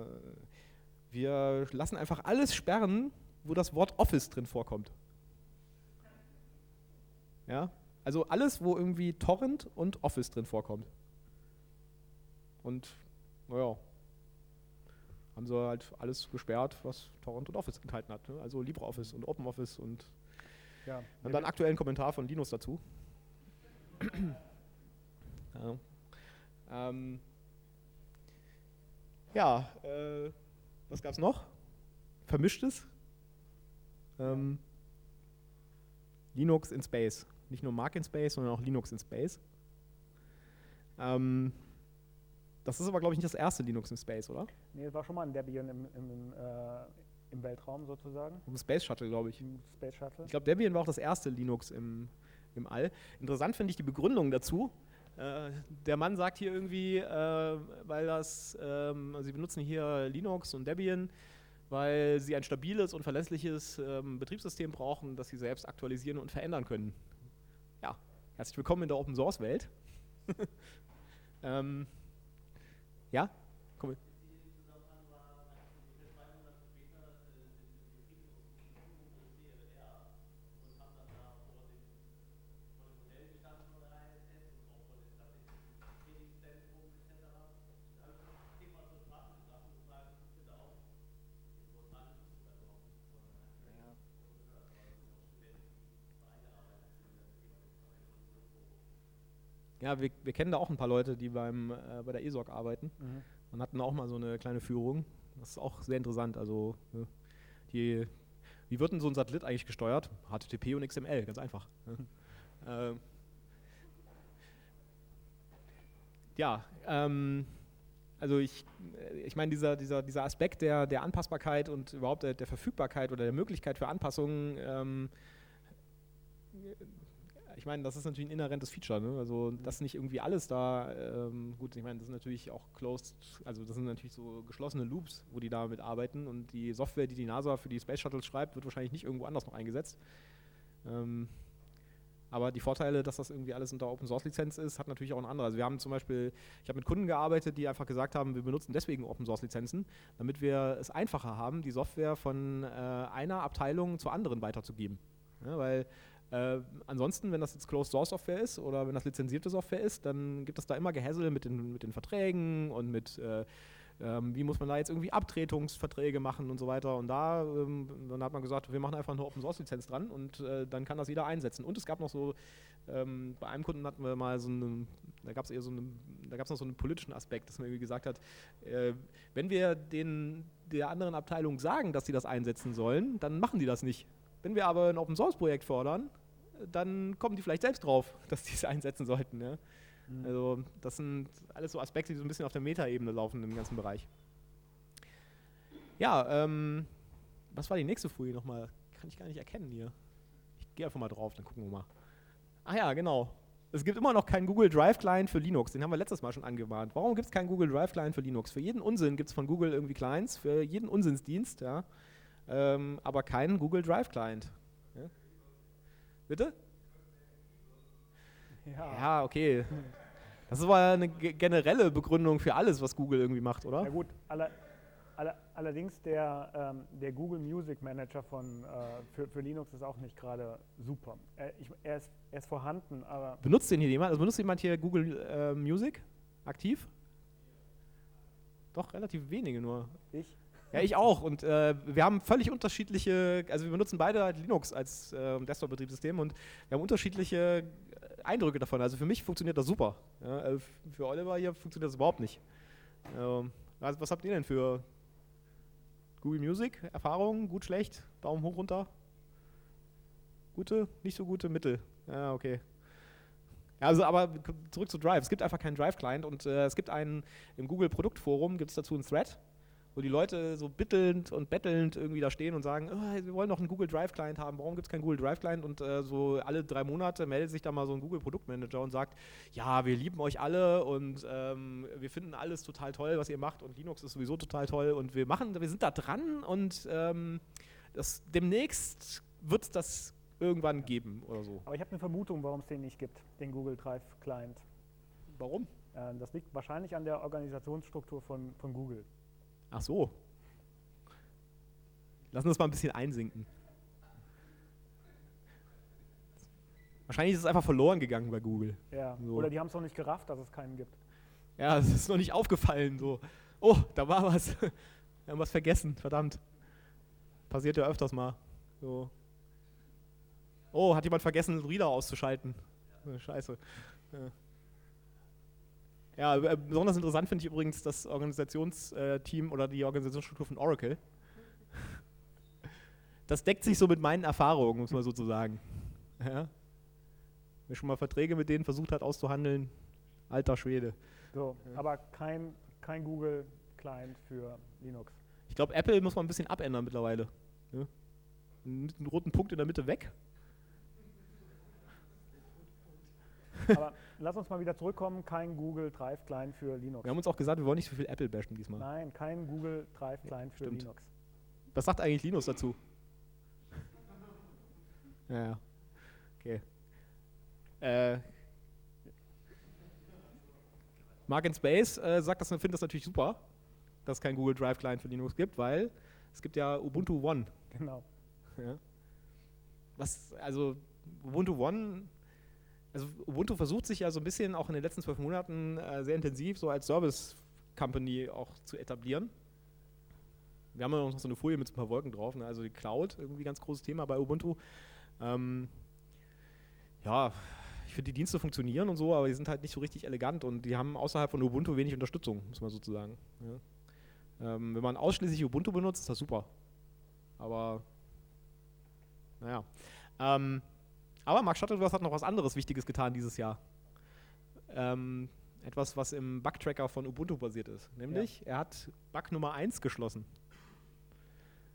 Wir lassen einfach alles sperren, wo das Wort Office drin vorkommt. Ja? Also alles, wo irgendwie Torrent und Office drin vorkommt. Und, naja, haben sie halt alles gesperrt, was Torrent und Office enthalten hat. Ne? Also LibreOffice und OpenOffice und ja, haben dann einen aktuellen Kommentar von Linus dazu. Was gab's noch? Vermischtes. Linux in Space. Nicht nur Mark in Space, sondern auch Linux in Space. Das ist aber, glaube ich, nicht das erste Linux in Space, oder? Nee, es war schon mal ein Debian im Weltraum sozusagen. Im Space Shuttle, glaube ich. Im Space Shuttle. Ich glaube, Debian war auch das erste Linux im All. Interessant finde ich die Begründung dazu. Der Mann sagt hier irgendwie, weil sie benutzen hier Linux und Debian, weil sie ein stabiles und verlässliches Betriebssystem brauchen, das sie selbst aktualisieren und verändern können. Ja, herzlich willkommen in der Open Source Welt. Ja, komm. Ja, wir kennen da auch ein paar Leute, die bei der ESOC arbeiten und hatten auch mal so eine kleine Führung. Das ist auch sehr interessant. Also, wie wird denn so ein Satellit eigentlich gesteuert? HTTP und XML, ganz einfach. Also ich meine, dieser Aspekt der Anpassbarkeit und überhaupt der Verfügbarkeit oder der Möglichkeit für Anpassungen ich meine, das ist natürlich ein inhärentes Feature, ne? Also, dass nicht irgendwie alles da, gut, ich meine, das sind natürlich auch closed, also das sind natürlich so geschlossene Loops, wo die damit arbeiten und die Software, die die NASA für die Space Shuttles schreibt, wird wahrscheinlich nicht irgendwo anders noch eingesetzt. Aber die Vorteile, dass das irgendwie alles unter Open-Source-Lizenz ist, hat natürlich auch ein anderer. Also wir haben zum Beispiel, ich habe mit Kunden gearbeitet, die einfach gesagt haben, wir benutzen deswegen Open-Source-Lizenzen, damit wir es einfacher haben, die Software von einer Abteilung zur anderen weiterzugeben. Ja, weil ansonsten, wenn das jetzt Closed-Source-Software ist oder wenn das lizenzierte Software ist, dann gibt es da immer Gehässel mit den Verträgen und mit wie muss man da jetzt irgendwie Abtretungsverträge machen und so weiter. Und dann hat man gesagt, wir machen einfach eine Open-Source-Lizenz dran und dann kann das jeder einsetzen. Und es gab noch so, bei einem Kunden hatten wir mal da gab es noch so einen politischen Aspekt, dass man irgendwie gesagt hat, wenn wir der anderen Abteilung sagen, dass sie das einsetzen sollen, dann machen die das nicht. Wenn wir aber ein Open-Source-Projekt fordern, dann kommen die vielleicht selbst drauf, dass die es einsetzen sollten. Ja? Also das sind alles so Aspekte, die so ein bisschen auf der Meta-Ebene laufen im ganzen Bereich. Ja, was war die nächste Folie nochmal? Kann ich gar nicht erkennen hier. Ich gehe einfach mal drauf, dann gucken wir mal. Ach ja, genau. Es gibt immer noch keinen Google Drive Client für Linux. Den haben wir letztes Mal schon angemahnt. Warum gibt es keinen Google Drive Client für Linux? Für jeden Unsinn gibt es von Google irgendwie Clients, für jeden Unsinnsdienst, ja. Aber keinen Google Drive Client. Ja? Bitte? Ja, okay. Das ist aber eine generelle Begründung für alles, was Google irgendwie macht, oder? Ja gut, allerdings der Google Music Manager für Linux ist auch nicht gerade super. Er ist vorhanden, aber... Benutzt den hier jemand? Also benutzt jemand hier Google Music aktiv? Doch, relativ wenige nur. Ich? Ja, ich auch. Und wir haben völlig unterschiedliche, also wir benutzen beide halt Linux als Desktop-Betriebssystem und wir haben unterschiedliche Eindrücke davon. Also für mich funktioniert das super. Ja, für Oliver hier funktioniert das überhaupt nicht. Also was habt ihr denn für Google Music? Erfahrungen? Gut, schlecht? Daumen hoch, runter? Gute? Nicht so gute? Mittel? Ja, okay. Ja, also aber zurück zu Drive. Es gibt einfach keinen Drive-Client und es gibt im Google-Produktforum gibt es dazu einen Thread, wo die Leute so bittelnd und bettelnd irgendwie da stehen und sagen, oh, wir wollen noch einen Google Drive Client haben, warum gibt es keinen Google Drive Client? Und so alle 3 Monate meldet sich da mal so ein Google Produktmanager und sagt, ja, wir lieben euch alle und wir finden alles total toll, was ihr macht und Linux ist sowieso total toll und wir sind da dran und demnächst wird es das irgendwann geben oder so. Aber ich habe eine Vermutung, warum es den nicht gibt, den Google Drive Client. Warum? Das liegt wahrscheinlich an der Organisationsstruktur von Google. Ach so. Lassen wir das mal ein bisschen einsinken. Wahrscheinlich ist es einfach verloren gegangen bei Google. Ja, so. Oder die haben es noch nicht gerafft, dass es keinen gibt. Ja, es ist noch nicht aufgefallen. So. Oh, da war was. Wir haben was vergessen, verdammt. Passiert ja öfters mal. So. Oh, hat jemand vergessen, den Reader auszuschalten. Scheiße. Ja, besonders interessant finde ich übrigens das Organisationsteam oder die Organisationsstruktur von Oracle. Das deckt sich so mit meinen Erfahrungen, muss man so zu sagen. Ja. Wer schon mal Verträge mit denen versucht hat auszuhandeln, alter Schwede. So, ja. Aber kein Google-Client für Linux. Ich glaube, Apple muss man ein bisschen abändern mittlerweile. Ja. Einen roten Punkt in der Mitte weg. Aber lass uns mal wieder zurückkommen, kein Google Drive Client für Linux. Wir haben uns auch gesagt, wir wollen nicht so viel Apple bashen diesmal. Nein, kein Google Drive Client für Linux. Was sagt eigentlich Linus dazu? Ja, okay. Mark in Space sagt, findet das natürlich super, dass es kein Google Drive Client für Linux gibt, weil es gibt ja Ubuntu One. Genau. Ja. Ubuntu versucht sich ja so ein bisschen auch in den letzten 12 Monaten sehr intensiv so als Service-Company auch zu etablieren. Wir haben ja noch so eine Folie mit so ein paar Wolken drauf, ne? Also die Cloud, irgendwie ganz großes Thema bei Ubuntu. Ja, ich finde die Dienste funktionieren und so, aber die sind halt nicht so richtig elegant und die haben außerhalb von Ubuntu wenig Unterstützung, muss man sozusagen. Ja. Wenn man ausschließlich Ubuntu benutzt, ist das super. Aber, naja. Aber Mark Shuttleworth hat noch was anderes Wichtiges getan dieses Jahr. Etwas, was im Bug-Tracker von Ubuntu basiert ist. Nämlich, er hat Bug Nummer 1 geschlossen.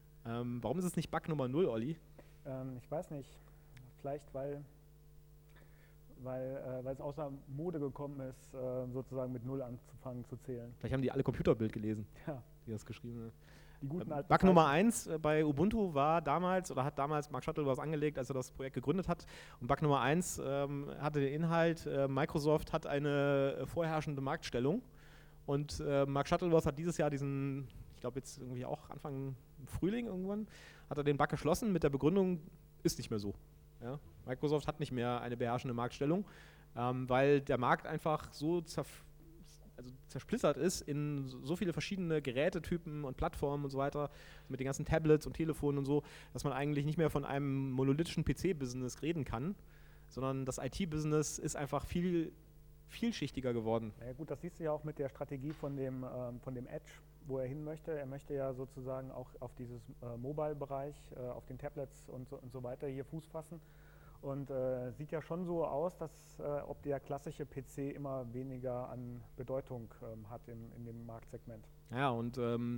Warum ist es nicht Bug Nummer 0, Olli? Ich weiß nicht. Vielleicht, weil weil es außer Mode gekommen ist, sozusagen mit Null anzufangen zu zählen. Vielleicht haben die alle Computerbild gelesen, Ja, die das geschrieben haben. die guten alten Bug Nummer Zeiten. 1 bei Ubuntu war damals, oder hat damals Mark Shuttleworth angelegt, als er das Projekt gegründet hat. Und Bug Nummer 1 hatte den Inhalt, Microsoft hat eine vorherrschende Marktstellung. Und Mark Shuttleworth hat dieses Jahr diesen, ich glaube jetzt irgendwie auch Anfang Frühling irgendwann, hat er den Bug geschlossen mit der Begründung, ist nicht mehr so. Ja? Microsoft hat nicht mehr eine beherrschende Marktstellung, weil der Markt einfach so zersplittert ist in so viele verschiedene Gerätetypen und Plattformen und so weiter, mit den ganzen Tablets und Telefonen und so, dass man eigentlich nicht mehr von einem monolithischen PC-Business reden kann, sondern das IT-Business ist einfach viel vielschichtiger geworden. Ja gut, das siehst du ja auch mit der Strategie von dem Edge, wo er hin möchte. Er möchte ja sozusagen auch auf dieses Mobile-Bereich, auf den Tablets und so weiter hier Fuß fassen. Und sieht ja schon so aus, dass ob der klassische PC immer weniger an Bedeutung hat in dem Marktsegment. Ja, und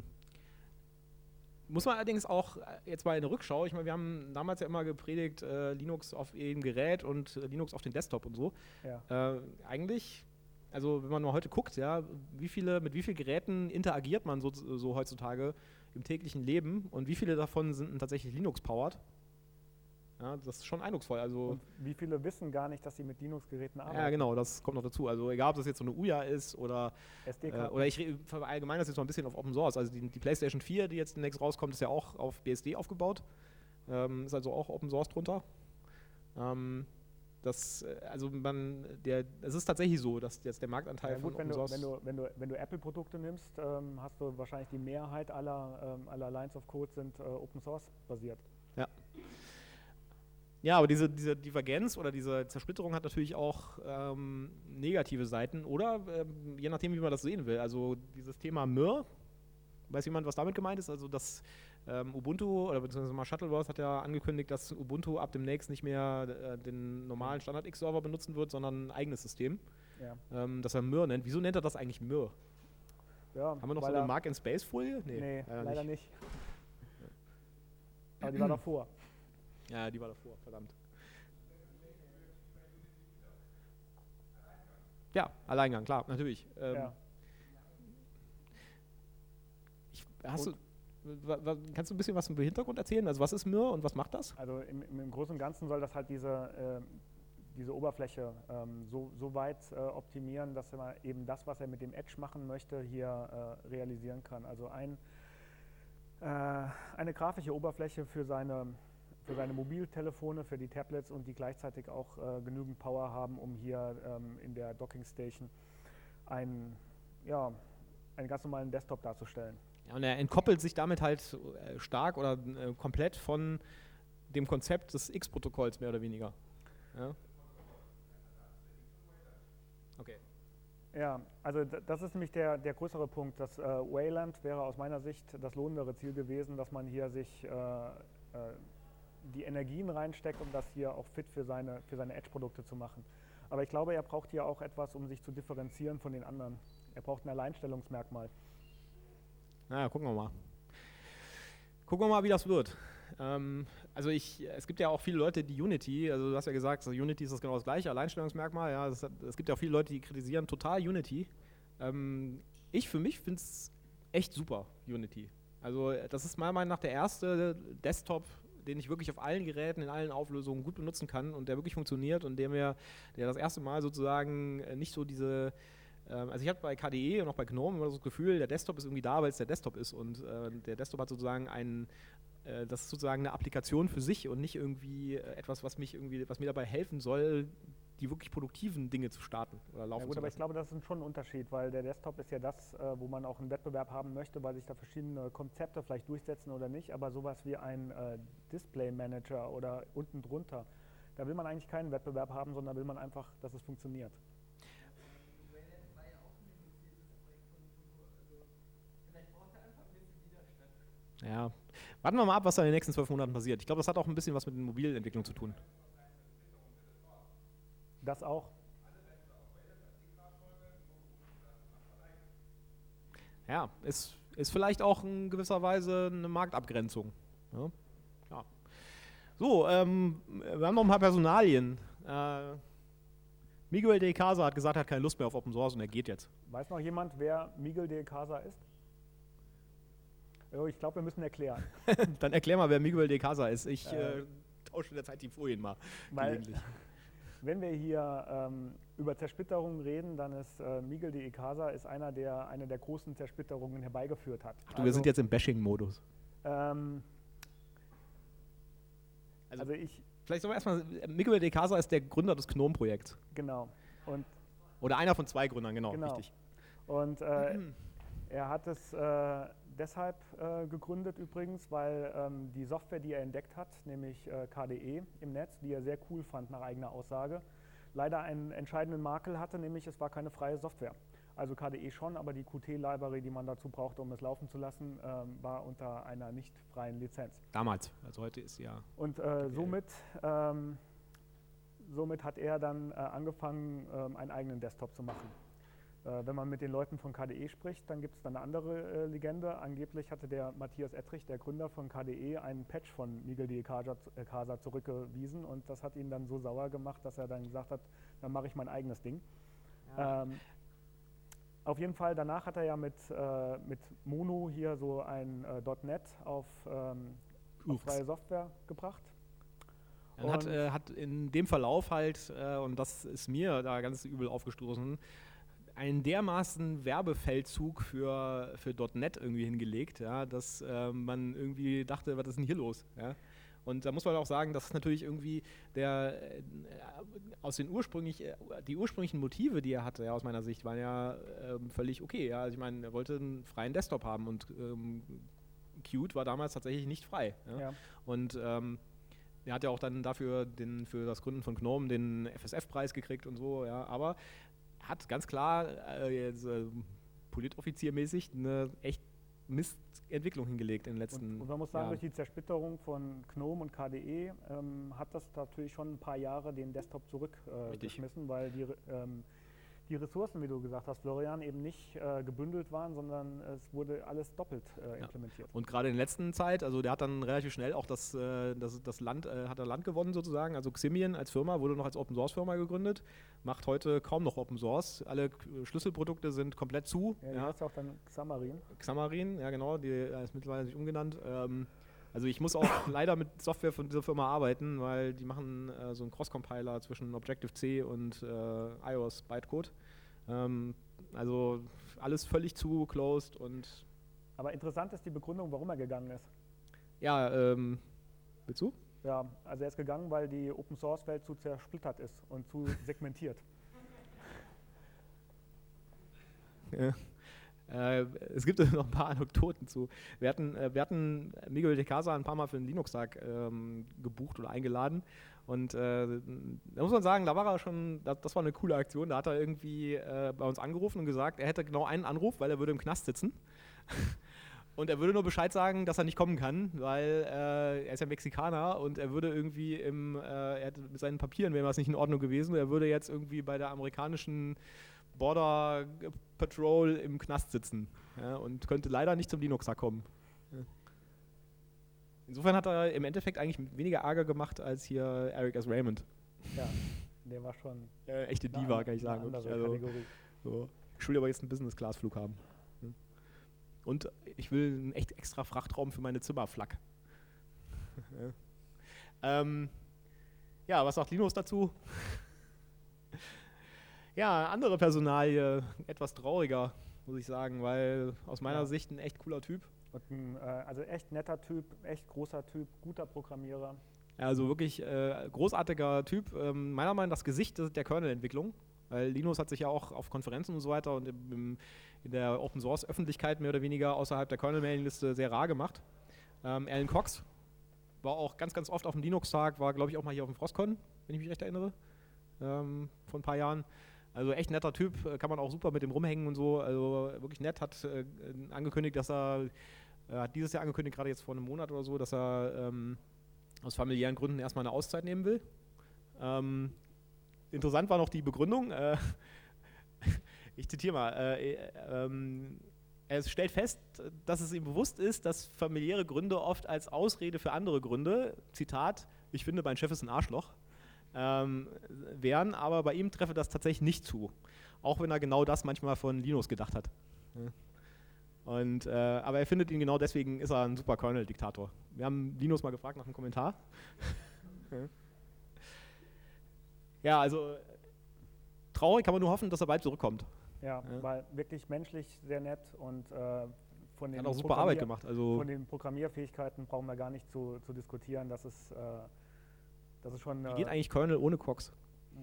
muss man allerdings auch jetzt mal in der Rückschau, ich meine, wir haben damals ja immer gepredigt, Linux auf jedem Gerät und Linux auf den Desktop und so. Ja. Eigentlich, also wenn man mal heute guckt, ja, mit wie vielen Geräten interagiert man so heutzutage im täglichen Leben und wie viele davon sind tatsächlich Linux-powered? Ja, das ist schon eindrucksvoll. Also, Und wie viele wissen gar nicht, dass sie mit Linux-Geräten arbeiten? ja, genau, das kommt noch dazu. Also egal, ob das jetzt so eine UJA ist oder SD-Karten. oder ich verallgemeine das jetzt noch ein bisschen auf Open Source. Also die PlayStation 4, die jetzt demnächst rauskommt, ist ja auch auf BSD aufgebaut. Ist also auch Open Source drunter. Es ist tatsächlich so, dass jetzt der Marktanteil Ja, gut, von Open Source. wenn du Apple-Produkte nimmst, hast du wahrscheinlich die Mehrheit aller Lines of Code sind Open Source basiert. Ja. Ja, aber diese Divergenz oder diese Zersplitterung hat natürlich auch negative Seiten oder je nachdem, wie man das sehen will. Also dieses Thema Mir, weiß jemand, was damit gemeint ist? Also das Ubuntu oder beziehungsweise mal Shuttleworth hat ja angekündigt, dass Ubuntu ab demnächst nicht mehr den normalen Standard-X-Server benutzen wird, sondern ein eigenes System, Ja. das er Mir nennt. Wieso nennt er das eigentlich Mir? Ja, Haben wir noch so weil eine er- Mark in Space-Folie? Nee, leider nicht. Aber die war davor. Ja, die war davor, verdammt. Ja, Alleingang, klar, natürlich. Ja. Kannst du ein bisschen was zum Hintergrund erzählen? Also was ist Mir und was macht das? Also im Großen und Ganzen soll das halt diese Oberfläche so weit optimieren, dass er eben das, was er mit dem Edge machen möchte, hier realisieren kann. Also eine grafische Oberfläche für seine Mobiltelefone, für die Tablets und die gleichzeitig auch genügend Power haben, um hier in der Docking Station einen ganz normalen Desktop darzustellen. Ja, und er entkoppelt sich damit halt stark oder komplett von dem Konzept des X-Protokolls mehr oder weniger. Ja? Okay. Ja, also das ist nämlich der größere Punkt. Das Wayland wäre aus meiner Sicht das lohnendere Ziel gewesen, dass man hier sich die Energien reinsteckt, um das hier auch fit für seine Edge-Produkte zu machen. Aber ich glaube, er braucht hier auch etwas, um sich zu differenzieren von den anderen. Er braucht ein Alleinstellungsmerkmal. Naja, gucken wir mal. Gucken wir mal, wie das wird. Es gibt ja auch viele Leute, die Unity, also du hast ja gesagt, so Unity ist das genau das gleiche, Alleinstellungsmerkmal. Ja, es gibt ja auch viele Leute, die kritisieren total Unity. Ich für mich finde es echt super, Unity. Also das ist meiner Meinung nach der erste Desktop, den ich wirklich auf allen Geräten, in allen Auflösungen gut benutzen kann und der wirklich funktioniert und der das erste Mal sozusagen nicht so diese, also ich habe bei KDE und auch bei GNOME immer so das Gefühl, der Desktop ist irgendwie da, weil es der Desktop ist und der Desktop hat sozusagen das ist sozusagen eine Applikation für sich und nicht irgendwie etwas, was mir dabei helfen soll, die wirklich produktiven Dinge zu starten oder laufen Ja gut, zu aber ich lassen. glaube, das ist schon ein Unterschied, weil der Desktop ist ja das, wo man auch einen Wettbewerb haben möchte, weil sich da verschiedene Konzepte vielleicht durchsetzen oder nicht, aber sowas wie ein Display Manager oder unten drunter, da will man eigentlich keinen Wettbewerb haben, sondern will man einfach, dass es funktioniert. Ja, warten wir mal ab, was da in den nächsten 12 Monaten passiert. Ich glaube, das hat auch ein bisschen was mit der Mobilentwicklung zu tun. Das auch. Ja, ist vielleicht auch in gewisser Weise eine Marktabgrenzung. Ja. Ja. So, wir haben noch ein paar Personalien. Miguel de Casa hat gesagt, er hat keine Lust mehr auf Open Source und er geht jetzt. Weiß noch jemand, wer Miguel de Casa ist? Ich glaube, wir müssen erklären. Dann erklär mal, wer Miguel de Casa ist. Ich tausche in der Zeit die Folien mal. Weil, wenn wir hier über Zersplitterungen reden, dann ist Miguel de Casa ist eine der großen Zersplitterungen herbeigeführt hat. Ach du, wir sind jetzt im Bashing-Modus. Vielleicht sollen wir erstmal, Miguel de Casa ist der Gründer des GNOME-Projekts. Genau. Oder einer von 2 Gründern, genau. Richtig. Und er hat es deshalb gegründet übrigens, weil die Software, die er entdeckt hat, nämlich KDE im Netz, die er sehr cool fand nach eigener Aussage, leider einen entscheidenden Makel hatte, nämlich es war keine freie Software. Also KDE schon, aber die Qt-Library, die man dazu brauchte, um es laufen zu lassen, war unter einer nicht freien Lizenz. Damals, also heute ist ja... Und somit hat er dann angefangen, einen eigenen Desktop zu machen. Wenn man mit den Leuten von KDE spricht, dann gibt es dann eine andere Legende. Angeblich hatte der Matthias Ettrich, der Gründer von KDE, einen Patch von Miguel de Casa zurückgewiesen und das hat ihn dann so sauer gemacht, dass er dann gesagt hat, dann mache ich mein eigenes Ding. Ja. Auf jeden Fall, danach hat er ja mit Mono hier so ein .NET auf freie Software gebracht. Er hat in dem Verlauf halt, und das ist mir da ganz übel aufgestoßen, einen dermaßen Werbefeldzug für .NET irgendwie hingelegt, ja, dass man irgendwie dachte, was ist denn hier los? Ja? Und da muss man auch sagen, dass natürlich irgendwie die ursprünglichen Motive, die er hatte, ja, aus meiner Sicht, waren ja völlig okay. Ja? Also ich meine, er wollte einen freien Desktop haben und Qt war damals tatsächlich nicht frei. Ja? Ja. Und er hat ja auch dann dafür für das Gründen von GNOME den FSF-Preis gekriegt und so, ja, aber hat ganz klar politoffiziermäßig eine echt Mistentwicklung hingelegt in den letzten und man muss sagen, Jahren. Durch die Zersplitterung von GNOME und KDE hat das natürlich schon ein paar Jahre den Desktop zurückgeschmissen, weil die Ressourcen, wie du gesagt hast, Florian, eben nicht gebündelt waren, sondern es wurde alles doppelt implementiert. Und gerade in der letzten Zeit, also der hat dann relativ schnell auch das Land gewonnen sozusagen, also Ximian als Firma wurde noch als Open-Source-Firma gegründet, macht heute kaum noch Open-Source, alle Schlüsselprodukte sind komplett zu. Ja, du hast ja auch dann Xamarin. Xamarin, ja genau, die ist mittlerweile sich umgenannt. Also ich muss auch leider mit Software von dieser Firma arbeiten, weil die machen so einen Cross-Compiler zwischen Objective-C und iOS Bytecode. Also alles völlig zu closed und... Aber interessant ist die Begründung, warum er gegangen ist. Ja, willst du? Ja, also er ist gegangen, weil die Open-Source-Welt zu zersplittert ist und zu segmentiert. Ja. Es gibt noch ein paar Anekdoten zu. Wir hatten Miguel de Casa ein paar Mal für den Linux-Tag gebucht oder eingeladen. Und da muss man sagen, da war er schon, das war eine coole Aktion. Da hat er irgendwie bei uns angerufen und gesagt, er hätte genau einen Anruf, weil er würde im Knast sitzen. Und er würde nur Bescheid sagen, dass er nicht kommen kann, weil er ist ja Mexikaner und er würde irgendwie er hätte mit seinen Papieren wäre was nicht in Ordnung gewesen. Er würde jetzt irgendwie bei der amerikanischen Border Patrol im Knast sitzen, ja, und könnte leider nicht zum Linux-Tag kommen. Ja. Insofern hat er im Endeffekt eigentlich weniger Ärger gemacht als hier Eric S. Raymond. Ja, der war schon echte Diva, kann ich sagen. So. Ich will aber jetzt einen Business-Class-Flug haben. Ja. Und ich will einen echt extra Frachtraum für meine Zimmerflak. Ja, was sagt Linus dazu? Ja, andere Personalie, etwas trauriger, muss ich sagen, weil aus meiner Sicht ein echt cooler Typ. Und also echt netter Typ, echt großer Typ, guter Programmierer. Also wirklich großartiger Typ. Meiner Meinung nach das Gesicht der Kernel-Entwicklung, weil Linus hat sich ja auch auf Konferenzen und so weiter und in der Open-Source-Öffentlichkeit mehr oder weniger außerhalb der Kernel-Mailing-Liste sehr rar gemacht. Alan Cox war auch ganz, ganz oft auf dem Linux-Tag, war glaube ich auch mal hier auf dem Frostcon, wenn ich mich recht erinnere, vor ein paar Jahren. Also echt netter Typ, kann man auch super mit dem rumhängen und so, also wirklich nett, hat angekündigt, dass hat dieses Jahr angekündigt, gerade jetzt vor einem Monat oder so, dass er aus familiären Gründen erstmal eine Auszeit nehmen will. Interessant war noch die Begründung, ich zitiere mal, er stellt fest, dass es ihm bewusst ist, dass familiäre Gründe oft als Ausrede für andere Gründe, Zitat, ich finde, mein Chef ist ein Arschloch, wären, aber bei ihm treffe das tatsächlich nicht zu. Auch wenn er genau das manchmal von Linus gedacht hat. Ja. Und, aber er findet ihn genau deswegen, ist er ein super Kernel-Diktator. Wir haben Linus mal gefragt nach einem Kommentar. Ja, also traurig, kann man nur hoffen, dass er bald zurückkommt. Ja, weil wirklich menschlich sehr nett und von den, hat auch super Arbeit gemacht. Also von den Programmierfähigkeiten brauchen wir gar nicht zu diskutieren. Das ist schon. wie geht eigentlich Kernel ohne Cox?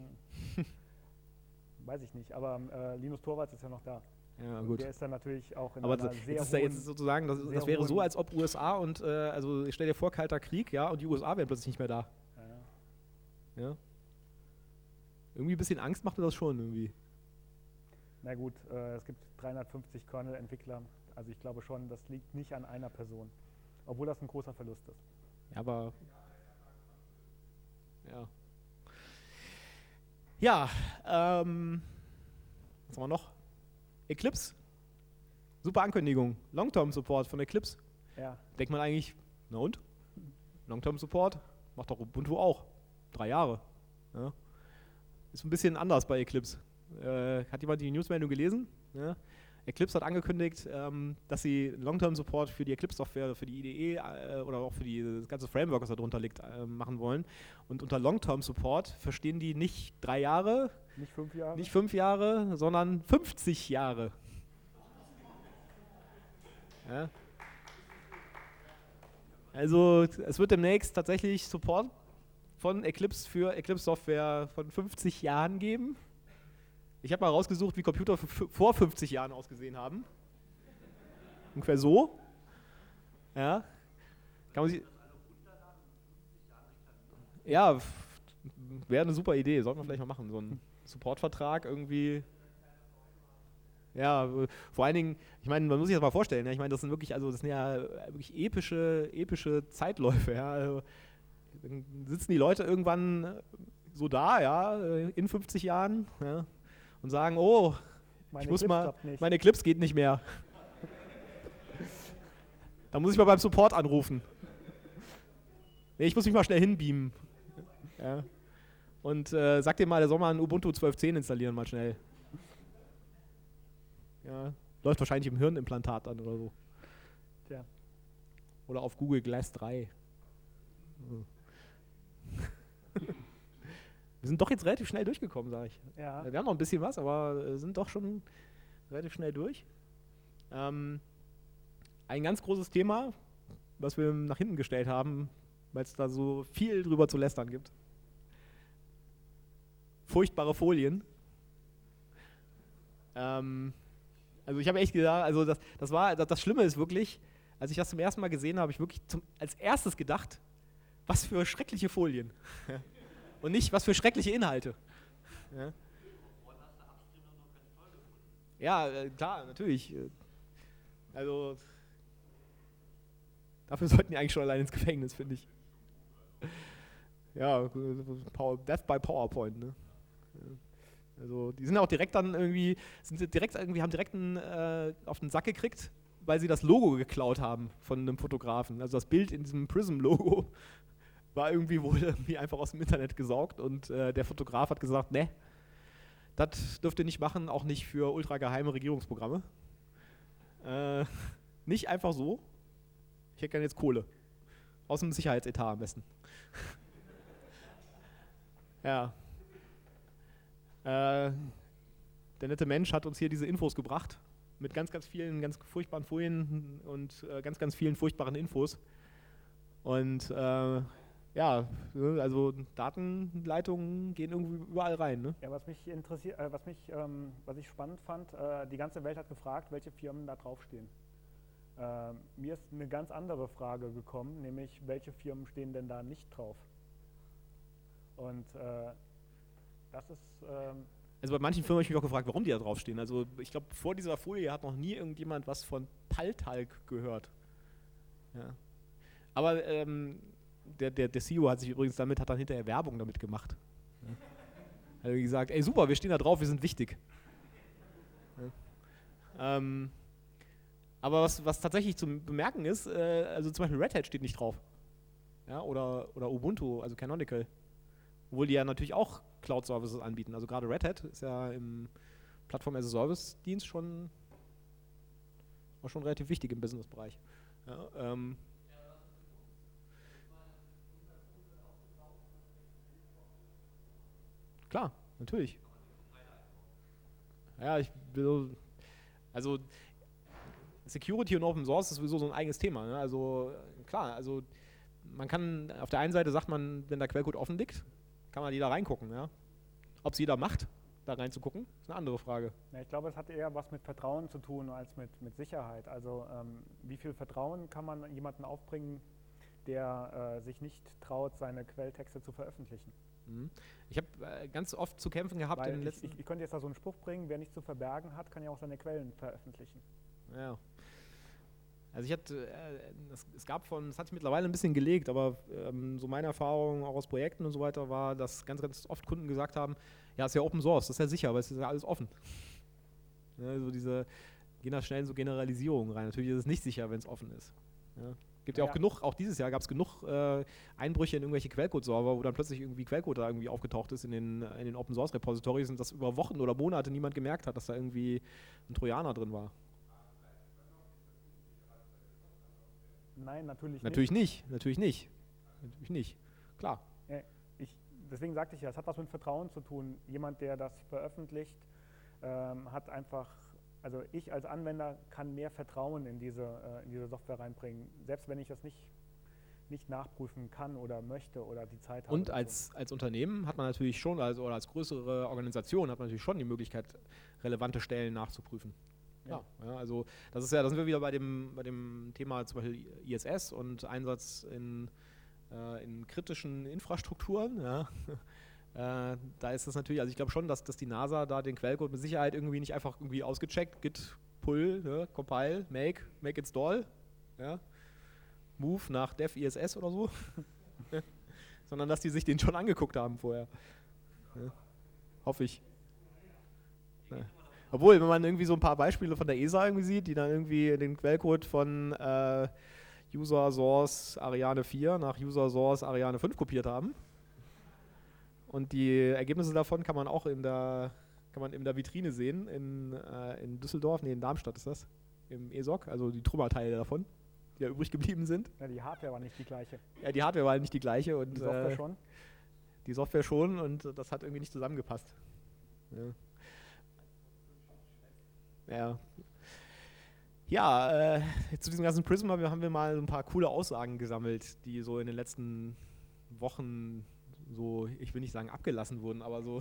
Weiß ich nicht, aber Linus Torvalds ist ja noch da. Ja, gut. Der ist dann natürlich auch in aber einer sehr ist da jetzt sozusagen, das wäre so, als ob USA und, also stell dir vor, Kalter Krieg, ja, und die USA wären plötzlich nicht mehr da. Ja. Irgendwie ein bisschen Angst macht mir das schon irgendwie. Na gut, es gibt 350 Kernel-Entwickler, also ich glaube schon, das liegt nicht an einer Person, obwohl das ein großer Verlust ist. Ja, aber ja, was haben wir noch? Eclipse, super Ankündigung, Long-Term-Support von Eclipse. Ja. Denkt man eigentlich, na und? Long-Term-Support macht doch Ubuntu auch, 3 Jahre. Ja. Ist ein bisschen anders bei Eclipse. Hat jemand die Newsmeldung gelesen? Ja. Eclipse hat angekündigt, dass sie Long-Term-Support für die Eclipse-Software, für die IDE oder auch für das ganze Framework, das da drunter liegt, machen wollen. Und unter Long-Term-Support verstehen die nicht 3 Jahre, nicht 5 Jahre, sondern 50 Jahre. Ja. Also es wird demnächst tatsächlich Support von Eclipse für Eclipse-Software von 50 Jahren geben. Ich habe mal rausgesucht, wie Computer vor 50 Jahren ausgesehen haben. Ungefähr so. Ja. Kann man sich ja, wäre eine super Idee. Sollten wir vielleicht mal machen. So einen Supportvertrag irgendwie. Ja, vor allen Dingen, ich meine, man muss sich das mal vorstellen. Ja, ich meine, das sind wirklich, also das sind ja wirklich epische Zeitläufe. Ja. Also, dann sitzen die Leute irgendwann so da, ja, in 50 Jahren, ja, und sagen, oh, mein Eclipse geht nicht mehr. Da muss ich mal beim Support anrufen. Nee, ich muss mich mal schnell hinbeamen. Ja. Und sag dir mal, der soll mal ein Ubuntu 12.10 installieren, mal schnell. Ja, läuft wahrscheinlich im Hirnimplantat an oder so. Tja. Oder auf Google Glass 3. Wir sind doch jetzt relativ schnell durchgekommen, sage ich. Ja. Wir haben noch ein bisschen was, aber sind doch schon relativ schnell durch. Ein ganz großes Thema, was wir nach hinten gestellt haben, weil es da so viel drüber zu lästern gibt. Furchtbare Folien. Also ich habe echt gedacht, also das Schlimme ist wirklich, als ich das zum ersten Mal gesehen habe, habe ich wirklich als erstes gedacht, was für schreckliche Folien. Und nicht, was für schreckliche Inhalte. Ja, klar, natürlich. Also, dafür sollten die eigentlich schon allein ins Gefängnis, finde ich. Ja, Death by PowerPoint, ne? Also, die sind auch direkt dann irgendwie, haben direkt auf den Sack gekriegt, weil sie das Logo geklaut haben von einem Fotografen. Also das Bild in diesem Prism-Logo war wohl einfach aus dem Internet gesaugt und der Fotograf hat gesagt, ne, das dürft ihr nicht machen, auch nicht für ultrageheime Regierungsprogramme. Nicht einfach so. Ich hätte gerne jetzt Kohle. Aus dem Sicherheitsetat am besten. Ja. Der nette Mensch hat uns hier diese Infos gebracht. Mit ganz vielen, ganz furchtbaren Folien und ganz vielen furchtbaren Infos. Und ja, also Datenleitungen gehen irgendwie überall rein. Ne? Ja, was mich interessiert, was ich spannend fand, die ganze Welt hat gefragt, welche Firmen da draufstehen. Mir ist eine ganz andere Frage gekommen, nämlich welche Firmen stehen denn da nicht drauf? Und das ist... Also bei manchen Firmen habe ich mich auch gefragt, warum die da draufstehen. Also ich glaube, vor dieser Folie hat noch nie irgendjemand was von Paltalk gehört. Ja. Aber der CEO hat sich übrigens hat dann hinterher Werbung damit gemacht. Ja. Hat gesagt, ey super, wir stehen da drauf, wir sind wichtig. Ja. Aber was tatsächlich zu bemerken ist, also zum Beispiel Red Hat steht nicht drauf. Ja, oder Ubuntu, also Canonical. Obwohl die ja natürlich auch Cloud-Services anbieten. Also gerade Red Hat ist ja im Plattform-as-a-Service-Dienst schon relativ wichtig im Business-Bereich. Ja, klar, natürlich. Ja, also Security und Open Source ist sowieso so ein eigenes Thema. Ne? Also klar, also man kann, auf der einen Seite sagt man, wenn der Quellcode offen liegt, kann man jeder reingucken. Ja? Ob es jeder macht, da reinzugucken, ist eine andere Frage. Ja, ich glaube, es hat eher was mit Vertrauen zu tun als mit Sicherheit. Also wie viel Vertrauen kann man jemanden aufbringen, der sich nicht traut, seine Quelltexte zu veröffentlichen? Ich habe ganz oft zu kämpfen gehabt in den letzten... Ich könnte jetzt da so einen Spruch bringen, wer nichts zu verbergen hat, kann ja auch seine Quellen veröffentlichen. Ja. Also ich hatte, es hat sich mittlerweile ein bisschen gelegt, aber so meine Erfahrung auch aus Projekten und so weiter war, dass ganz, ganz oft Kunden gesagt haben, ja, ist ja Open Source, das ist ja sicher, aber es ist ja alles offen. Ja, also gehen da schnell in so Generalisierungen rein. Natürlich ist es nicht sicher, wenn es offen ist. Ja. Gibt ja auch genug, auch dieses Jahr gab es genug Einbrüche in irgendwelche Quellcode-Server, wo dann plötzlich irgendwie Quellcode da irgendwie aufgetaucht ist in den Open Source Repositories und das über Wochen oder Monate niemand gemerkt hat, dass da irgendwie ein Trojaner drin war. Nein, natürlich nicht. Natürlich nicht. Klar. Deswegen sagte ich ja, es hat was mit Vertrauen zu tun. Jemand, der das veröffentlicht, hat einfach, also ich als Anwender kann mehr Vertrauen in diese Software reinbringen, selbst wenn ich das nicht nachprüfen kann oder möchte oder die Zeit habe. Und als Unternehmen hat man natürlich schon, oder als größere Organisation hat man natürlich schon die Möglichkeit, relevante Stellen nachzuprüfen. Ja, also da sind wir wieder bei dem Thema zum Beispiel ISS und Einsatz in kritischen Infrastrukturen. Ja. Da ist es natürlich, also ich glaube schon, dass die NASA da den Quellcode mit Sicherheit irgendwie nicht einfach irgendwie ausgecheckt, git, pull, ja, compile, make install, ja, move nach dev ISS oder so, sondern dass die sich den schon angeguckt haben vorher. Ja. Hoffe ich. Ja. Obwohl, wenn man irgendwie so ein paar Beispiele von der ESA irgendwie sieht, die dann irgendwie den Quellcode von User Source Ariane 4 nach User Source Ariane 5 kopiert haben. Und die Ergebnisse davon kann man auch in der Vitrine sehen, in Düsseldorf, nee, in Darmstadt ist das, im ESOC, also die Trümmerteile davon, die da übrig geblieben sind. Ja, die Hardware war nicht die gleiche. Ja, die Hardware war halt nicht die gleiche. Und, die Software schon? Die Software schon und das hat irgendwie nicht zusammengepasst. Ja, zu diesem ganzen Prism haben wir mal ein paar coole Aussagen gesammelt, die so in den letzten Wochen so, ich will nicht sagen abgelassen wurden, aber so,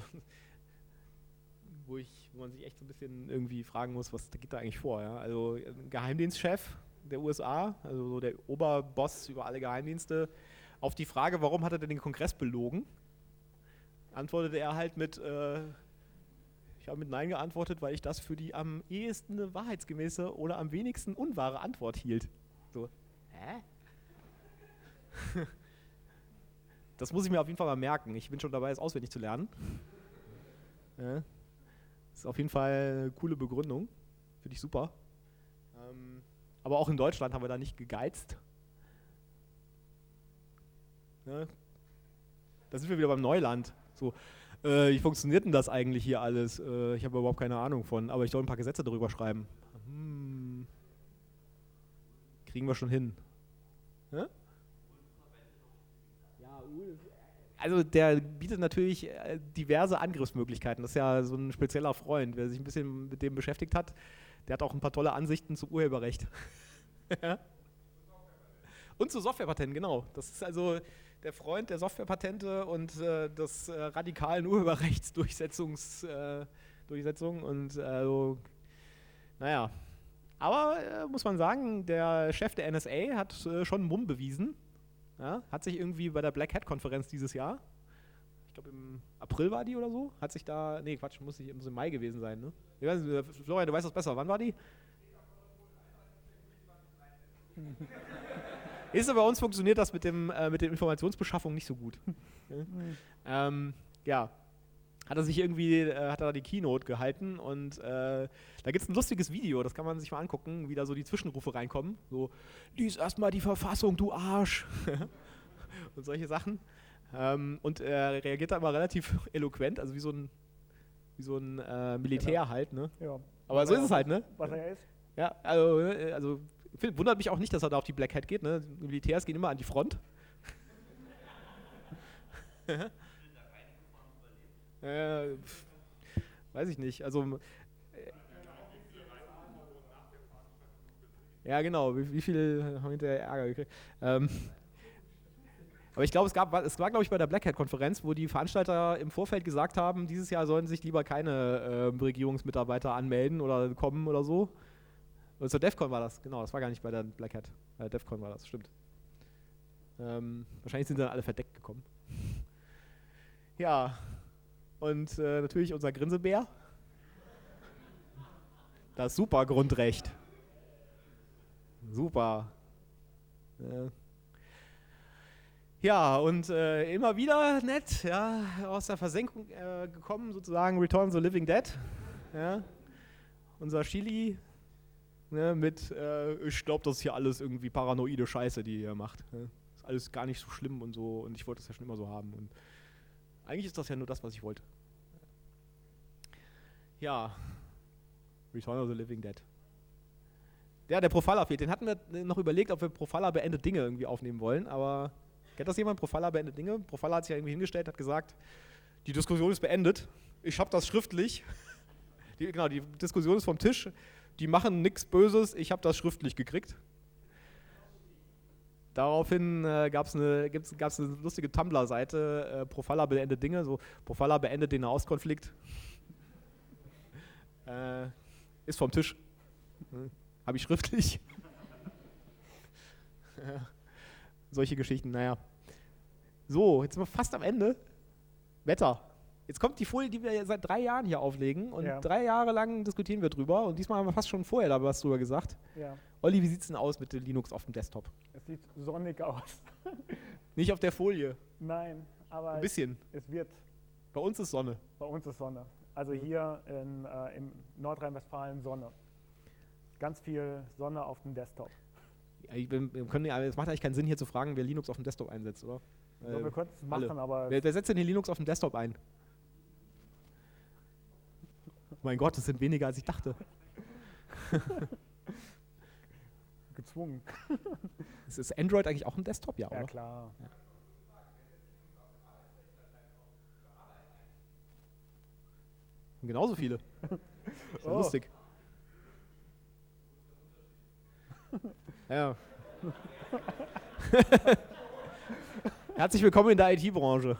wo man sich echt so ein bisschen irgendwie fragen muss, was geht da eigentlich vor? Ja? Also ein Geheimdienstchef der USA, also so der Oberboss über alle Geheimdienste, auf die Frage, warum hat er denn den Kongress belogen, antwortete er halt mit ich habe mit Nein geantwortet, weil ich das für die am ehesten eine wahrheitsgemäße oder am wenigsten unwahre Antwort hielt. So, hä? Das muss ich mir auf jeden Fall mal merken. Ich bin schon dabei, es auswendig zu lernen. Ja. Das ist auf jeden Fall eine coole Begründung. Finde ich super. Aber auch in Deutschland haben wir da nicht gegeizt. Ja. Da sind wir wieder beim Neuland. So. Wie funktioniert denn das eigentlich hier alles? Ich habe überhaupt keine Ahnung von, aber ich soll ein paar Gesetze darüber schreiben. Kriegen wir schon hin. Ja? Ja, also der bietet natürlich diverse Angriffsmöglichkeiten. Das ist ja so ein spezieller Freund. Wer sich ein bisschen mit dem beschäftigt hat, der hat auch ein paar tolle Ansichten zu Urheberrecht. Und zu Softwarepatenten, genau. Das ist also der Freund der Softwarepatente und des radikalen Urheberrechtsdurchsetzung und naja. Aber muss man sagen, der Chef der NSA hat schon Mumm bewiesen. Ja, hat sich irgendwie bei der Black Hat Konferenz dieses Jahr, ich glaube im April war die oder so, hat sich da, nee Quatsch, muss im Mai gewesen sein, ne? Ich weiß nicht, Florian, du weißt das besser, wann war die? Ist aber bei uns funktioniert das mit der Informationsbeschaffung nicht so gut. Ja, hat er da die Keynote gehalten und da gibt es ein lustiges Video, das kann man sich mal angucken, wie da so die Zwischenrufe reinkommen. So, lies erstmal die Verfassung, du Arsch. Und solche Sachen. Und er reagiert da immer relativ eloquent, also wie so ein Militär Genau. halt, ne? Ja. Aber so ist es halt, ne? Was er ist. Ja, also wundert mich auch nicht, dass er da auf die Black Hat geht, ne? Militärs gehen immer an die Front. Weiß ich nicht, also ja genau, wie viel haben wir hinterher Ärger gekriegt. Aber ich glaube, es war glaube ich bei der Black Hat-Konferenz, wo die Veranstalter im Vorfeld gesagt haben, dieses Jahr sollen sich lieber keine Regierungsmitarbeiter anmelden oder kommen oder so. Oder zur DEFCON war das, genau, das war gar nicht bei der Black Hat. Bei der DEFCON war das, stimmt. Wahrscheinlich sind dann alle verdeckt gekommen. Ja, und natürlich unser Grinsebär. Das Supergrundrecht. Super. Ja, und immer wieder nett, ja, aus der Versenkung gekommen, sozusagen Return of the Living Dead. Ja. Unser Chili, ne, mit, ich glaube, das ist hier alles irgendwie paranoide Scheiße, die ihr macht. Ne. Ist alles gar nicht so schlimm und so, und ich wollte das ja schon immer so haben. Und eigentlich ist das ja nur das, was ich wollte. Ja, Return of the Living Dead. Ja, der Profiler fehlt. Den hatten wir noch überlegt, ob wir Profiler beendet Dinge irgendwie aufnehmen wollen, aber kennt das jemand? Profiler beendet Dinge? Profiler hat sich ja irgendwie hingestellt, hat gesagt, die Diskussion ist beendet, ich habe das schriftlich. Die Diskussion ist vom Tisch, die machen nichts Böses, ich habe das schriftlich gekriegt. Daraufhin gab's eine lustige Tumblr-Seite, Profiler beendet Dinge, so Profiler beendet den Nahostkonflikt. Ist vom Tisch. Habe ich schriftlich. Solche Geschichten, naja. So, jetzt sind wir fast am Ende. Wetter. Jetzt kommt die Folie, die wir seit 3 Jahren hier auflegen, und 3 Jahre lang diskutieren wir drüber, und diesmal haben wir fast schon vorher da was drüber gesagt. Ja. Olli, wie sieht es denn aus mit Linux auf dem Desktop? Es sieht sonnig aus. Nicht auf der Folie. Nein, aber Ein bisschen. es wird. Bei uns ist Sonne. Bei uns ist Sonne. Also hier in Nordrhein-Westfalen Sonne. Ganz viel Sonne auf dem Desktop. Es macht eigentlich keinen Sinn, hier zu fragen, wer Linux auf dem Desktop einsetzt, oder? So, wir könnten es machen, alle. aber. Wer setzt denn hier Linux auf dem Desktop ein? Oh mein Gott, das sind weniger, als ich dachte. Gezwungen. Ist Android eigentlich auch ein Desktop? Ja, Ja, oder? klar. Ja. Und genauso viele. Ist ja Oh. lustig. Ja. Herzlich willkommen in der IT-Branche.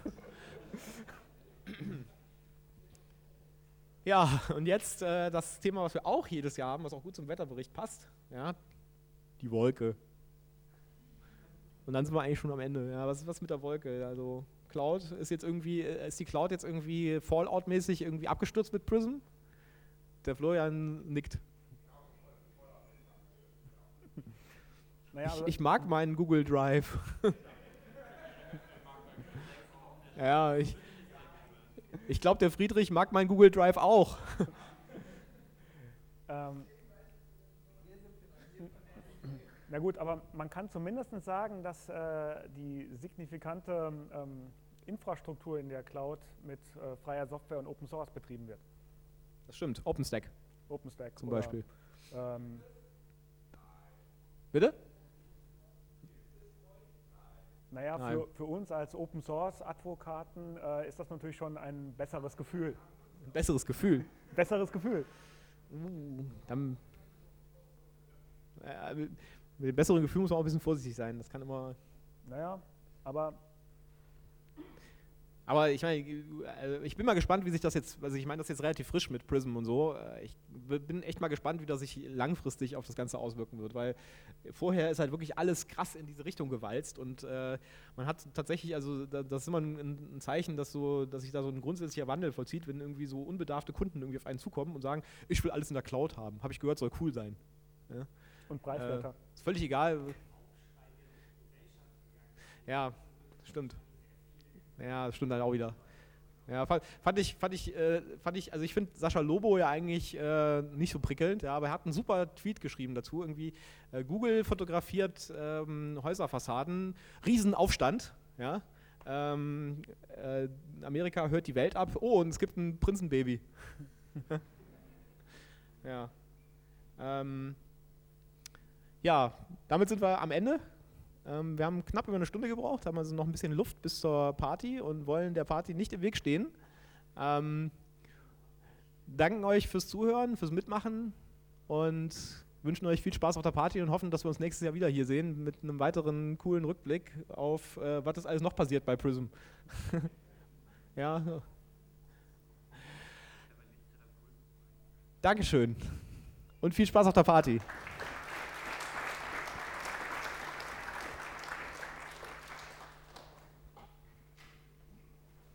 Ja, und jetzt das Thema, was wir auch jedes Jahr haben, was auch gut zum Wetterbericht passt. Ja, die Wolke. Und dann sind wir eigentlich schon am Ende. Ja, was ist mit der Wolke? Also Cloud ist die Cloud jetzt irgendwie Fallout-mäßig irgendwie abgestürzt mit Prism? Der Florian nickt. Naja, Ich mag meinen Google Drive. Ja, ich glaube, der Friedrich mag meinen Google Drive auch. Na gut, aber man kann zumindest sagen, dass die signifikante Infrastruktur in der Cloud mit freier Software und Open Source betrieben wird. Das stimmt, OpenStack OpenStack zum oder, Beispiel. Ähm, Bitte? naja, Nein. für uns als Open Source Advokaten ist das natürlich schon ein besseres Gefühl. Ein besseres Gefühl. Besseres Gefühl. Dann, mit dem besseren Gefühl muss man auch ein bisschen vorsichtig sein. Das kann immer. Naja, aber Aber ich meine, ich bin mal gespannt, wie sich das jetzt, also ich meine, das ist jetzt relativ frisch mit Prism und so. Ich bin echt mal gespannt, wie das sich langfristig auf das Ganze auswirken wird, weil vorher ist halt wirklich alles krass in diese Richtung gewalzt, und man hat tatsächlich, also das ist immer ein Zeichen, dass sich da so ein grundsätzlicher Wandel vollzieht, wenn irgendwie so unbedarfte Kunden irgendwie auf einen zukommen und sagen, ich will alles in der Cloud haben. Habe ich gehört, soll cool sein. Ja? und preiswerter. Ist völlig egal. Ja, stimmt. Ja, das stimmt halt auch wieder. Ja, fand ich, also ich finde Sascha Lobo ja eigentlich nicht so prickelnd, ja, aber er hat einen super Tweet geschrieben dazu, irgendwie Google fotografiert Häuserfassaden, Riesenaufstand, ja, Amerika hört die Welt ab. Oh, und es gibt ein Prinzenbaby. Ja. Ja, damit sind wir am Ende. Wir haben knapp über eine Stunde gebraucht, haben also noch ein bisschen Luft bis zur Party und wollen der Party nicht im Weg stehen. Danken euch fürs Zuhören, fürs Mitmachen und wünschen euch viel Spaß auf der Party und hoffen, dass wir uns nächstes Jahr wieder hier sehen mit einem weiteren coolen Rückblick auf, was ist alles noch passiert bei Prism. Ja. Dankeschön und viel Spaß auf der Party.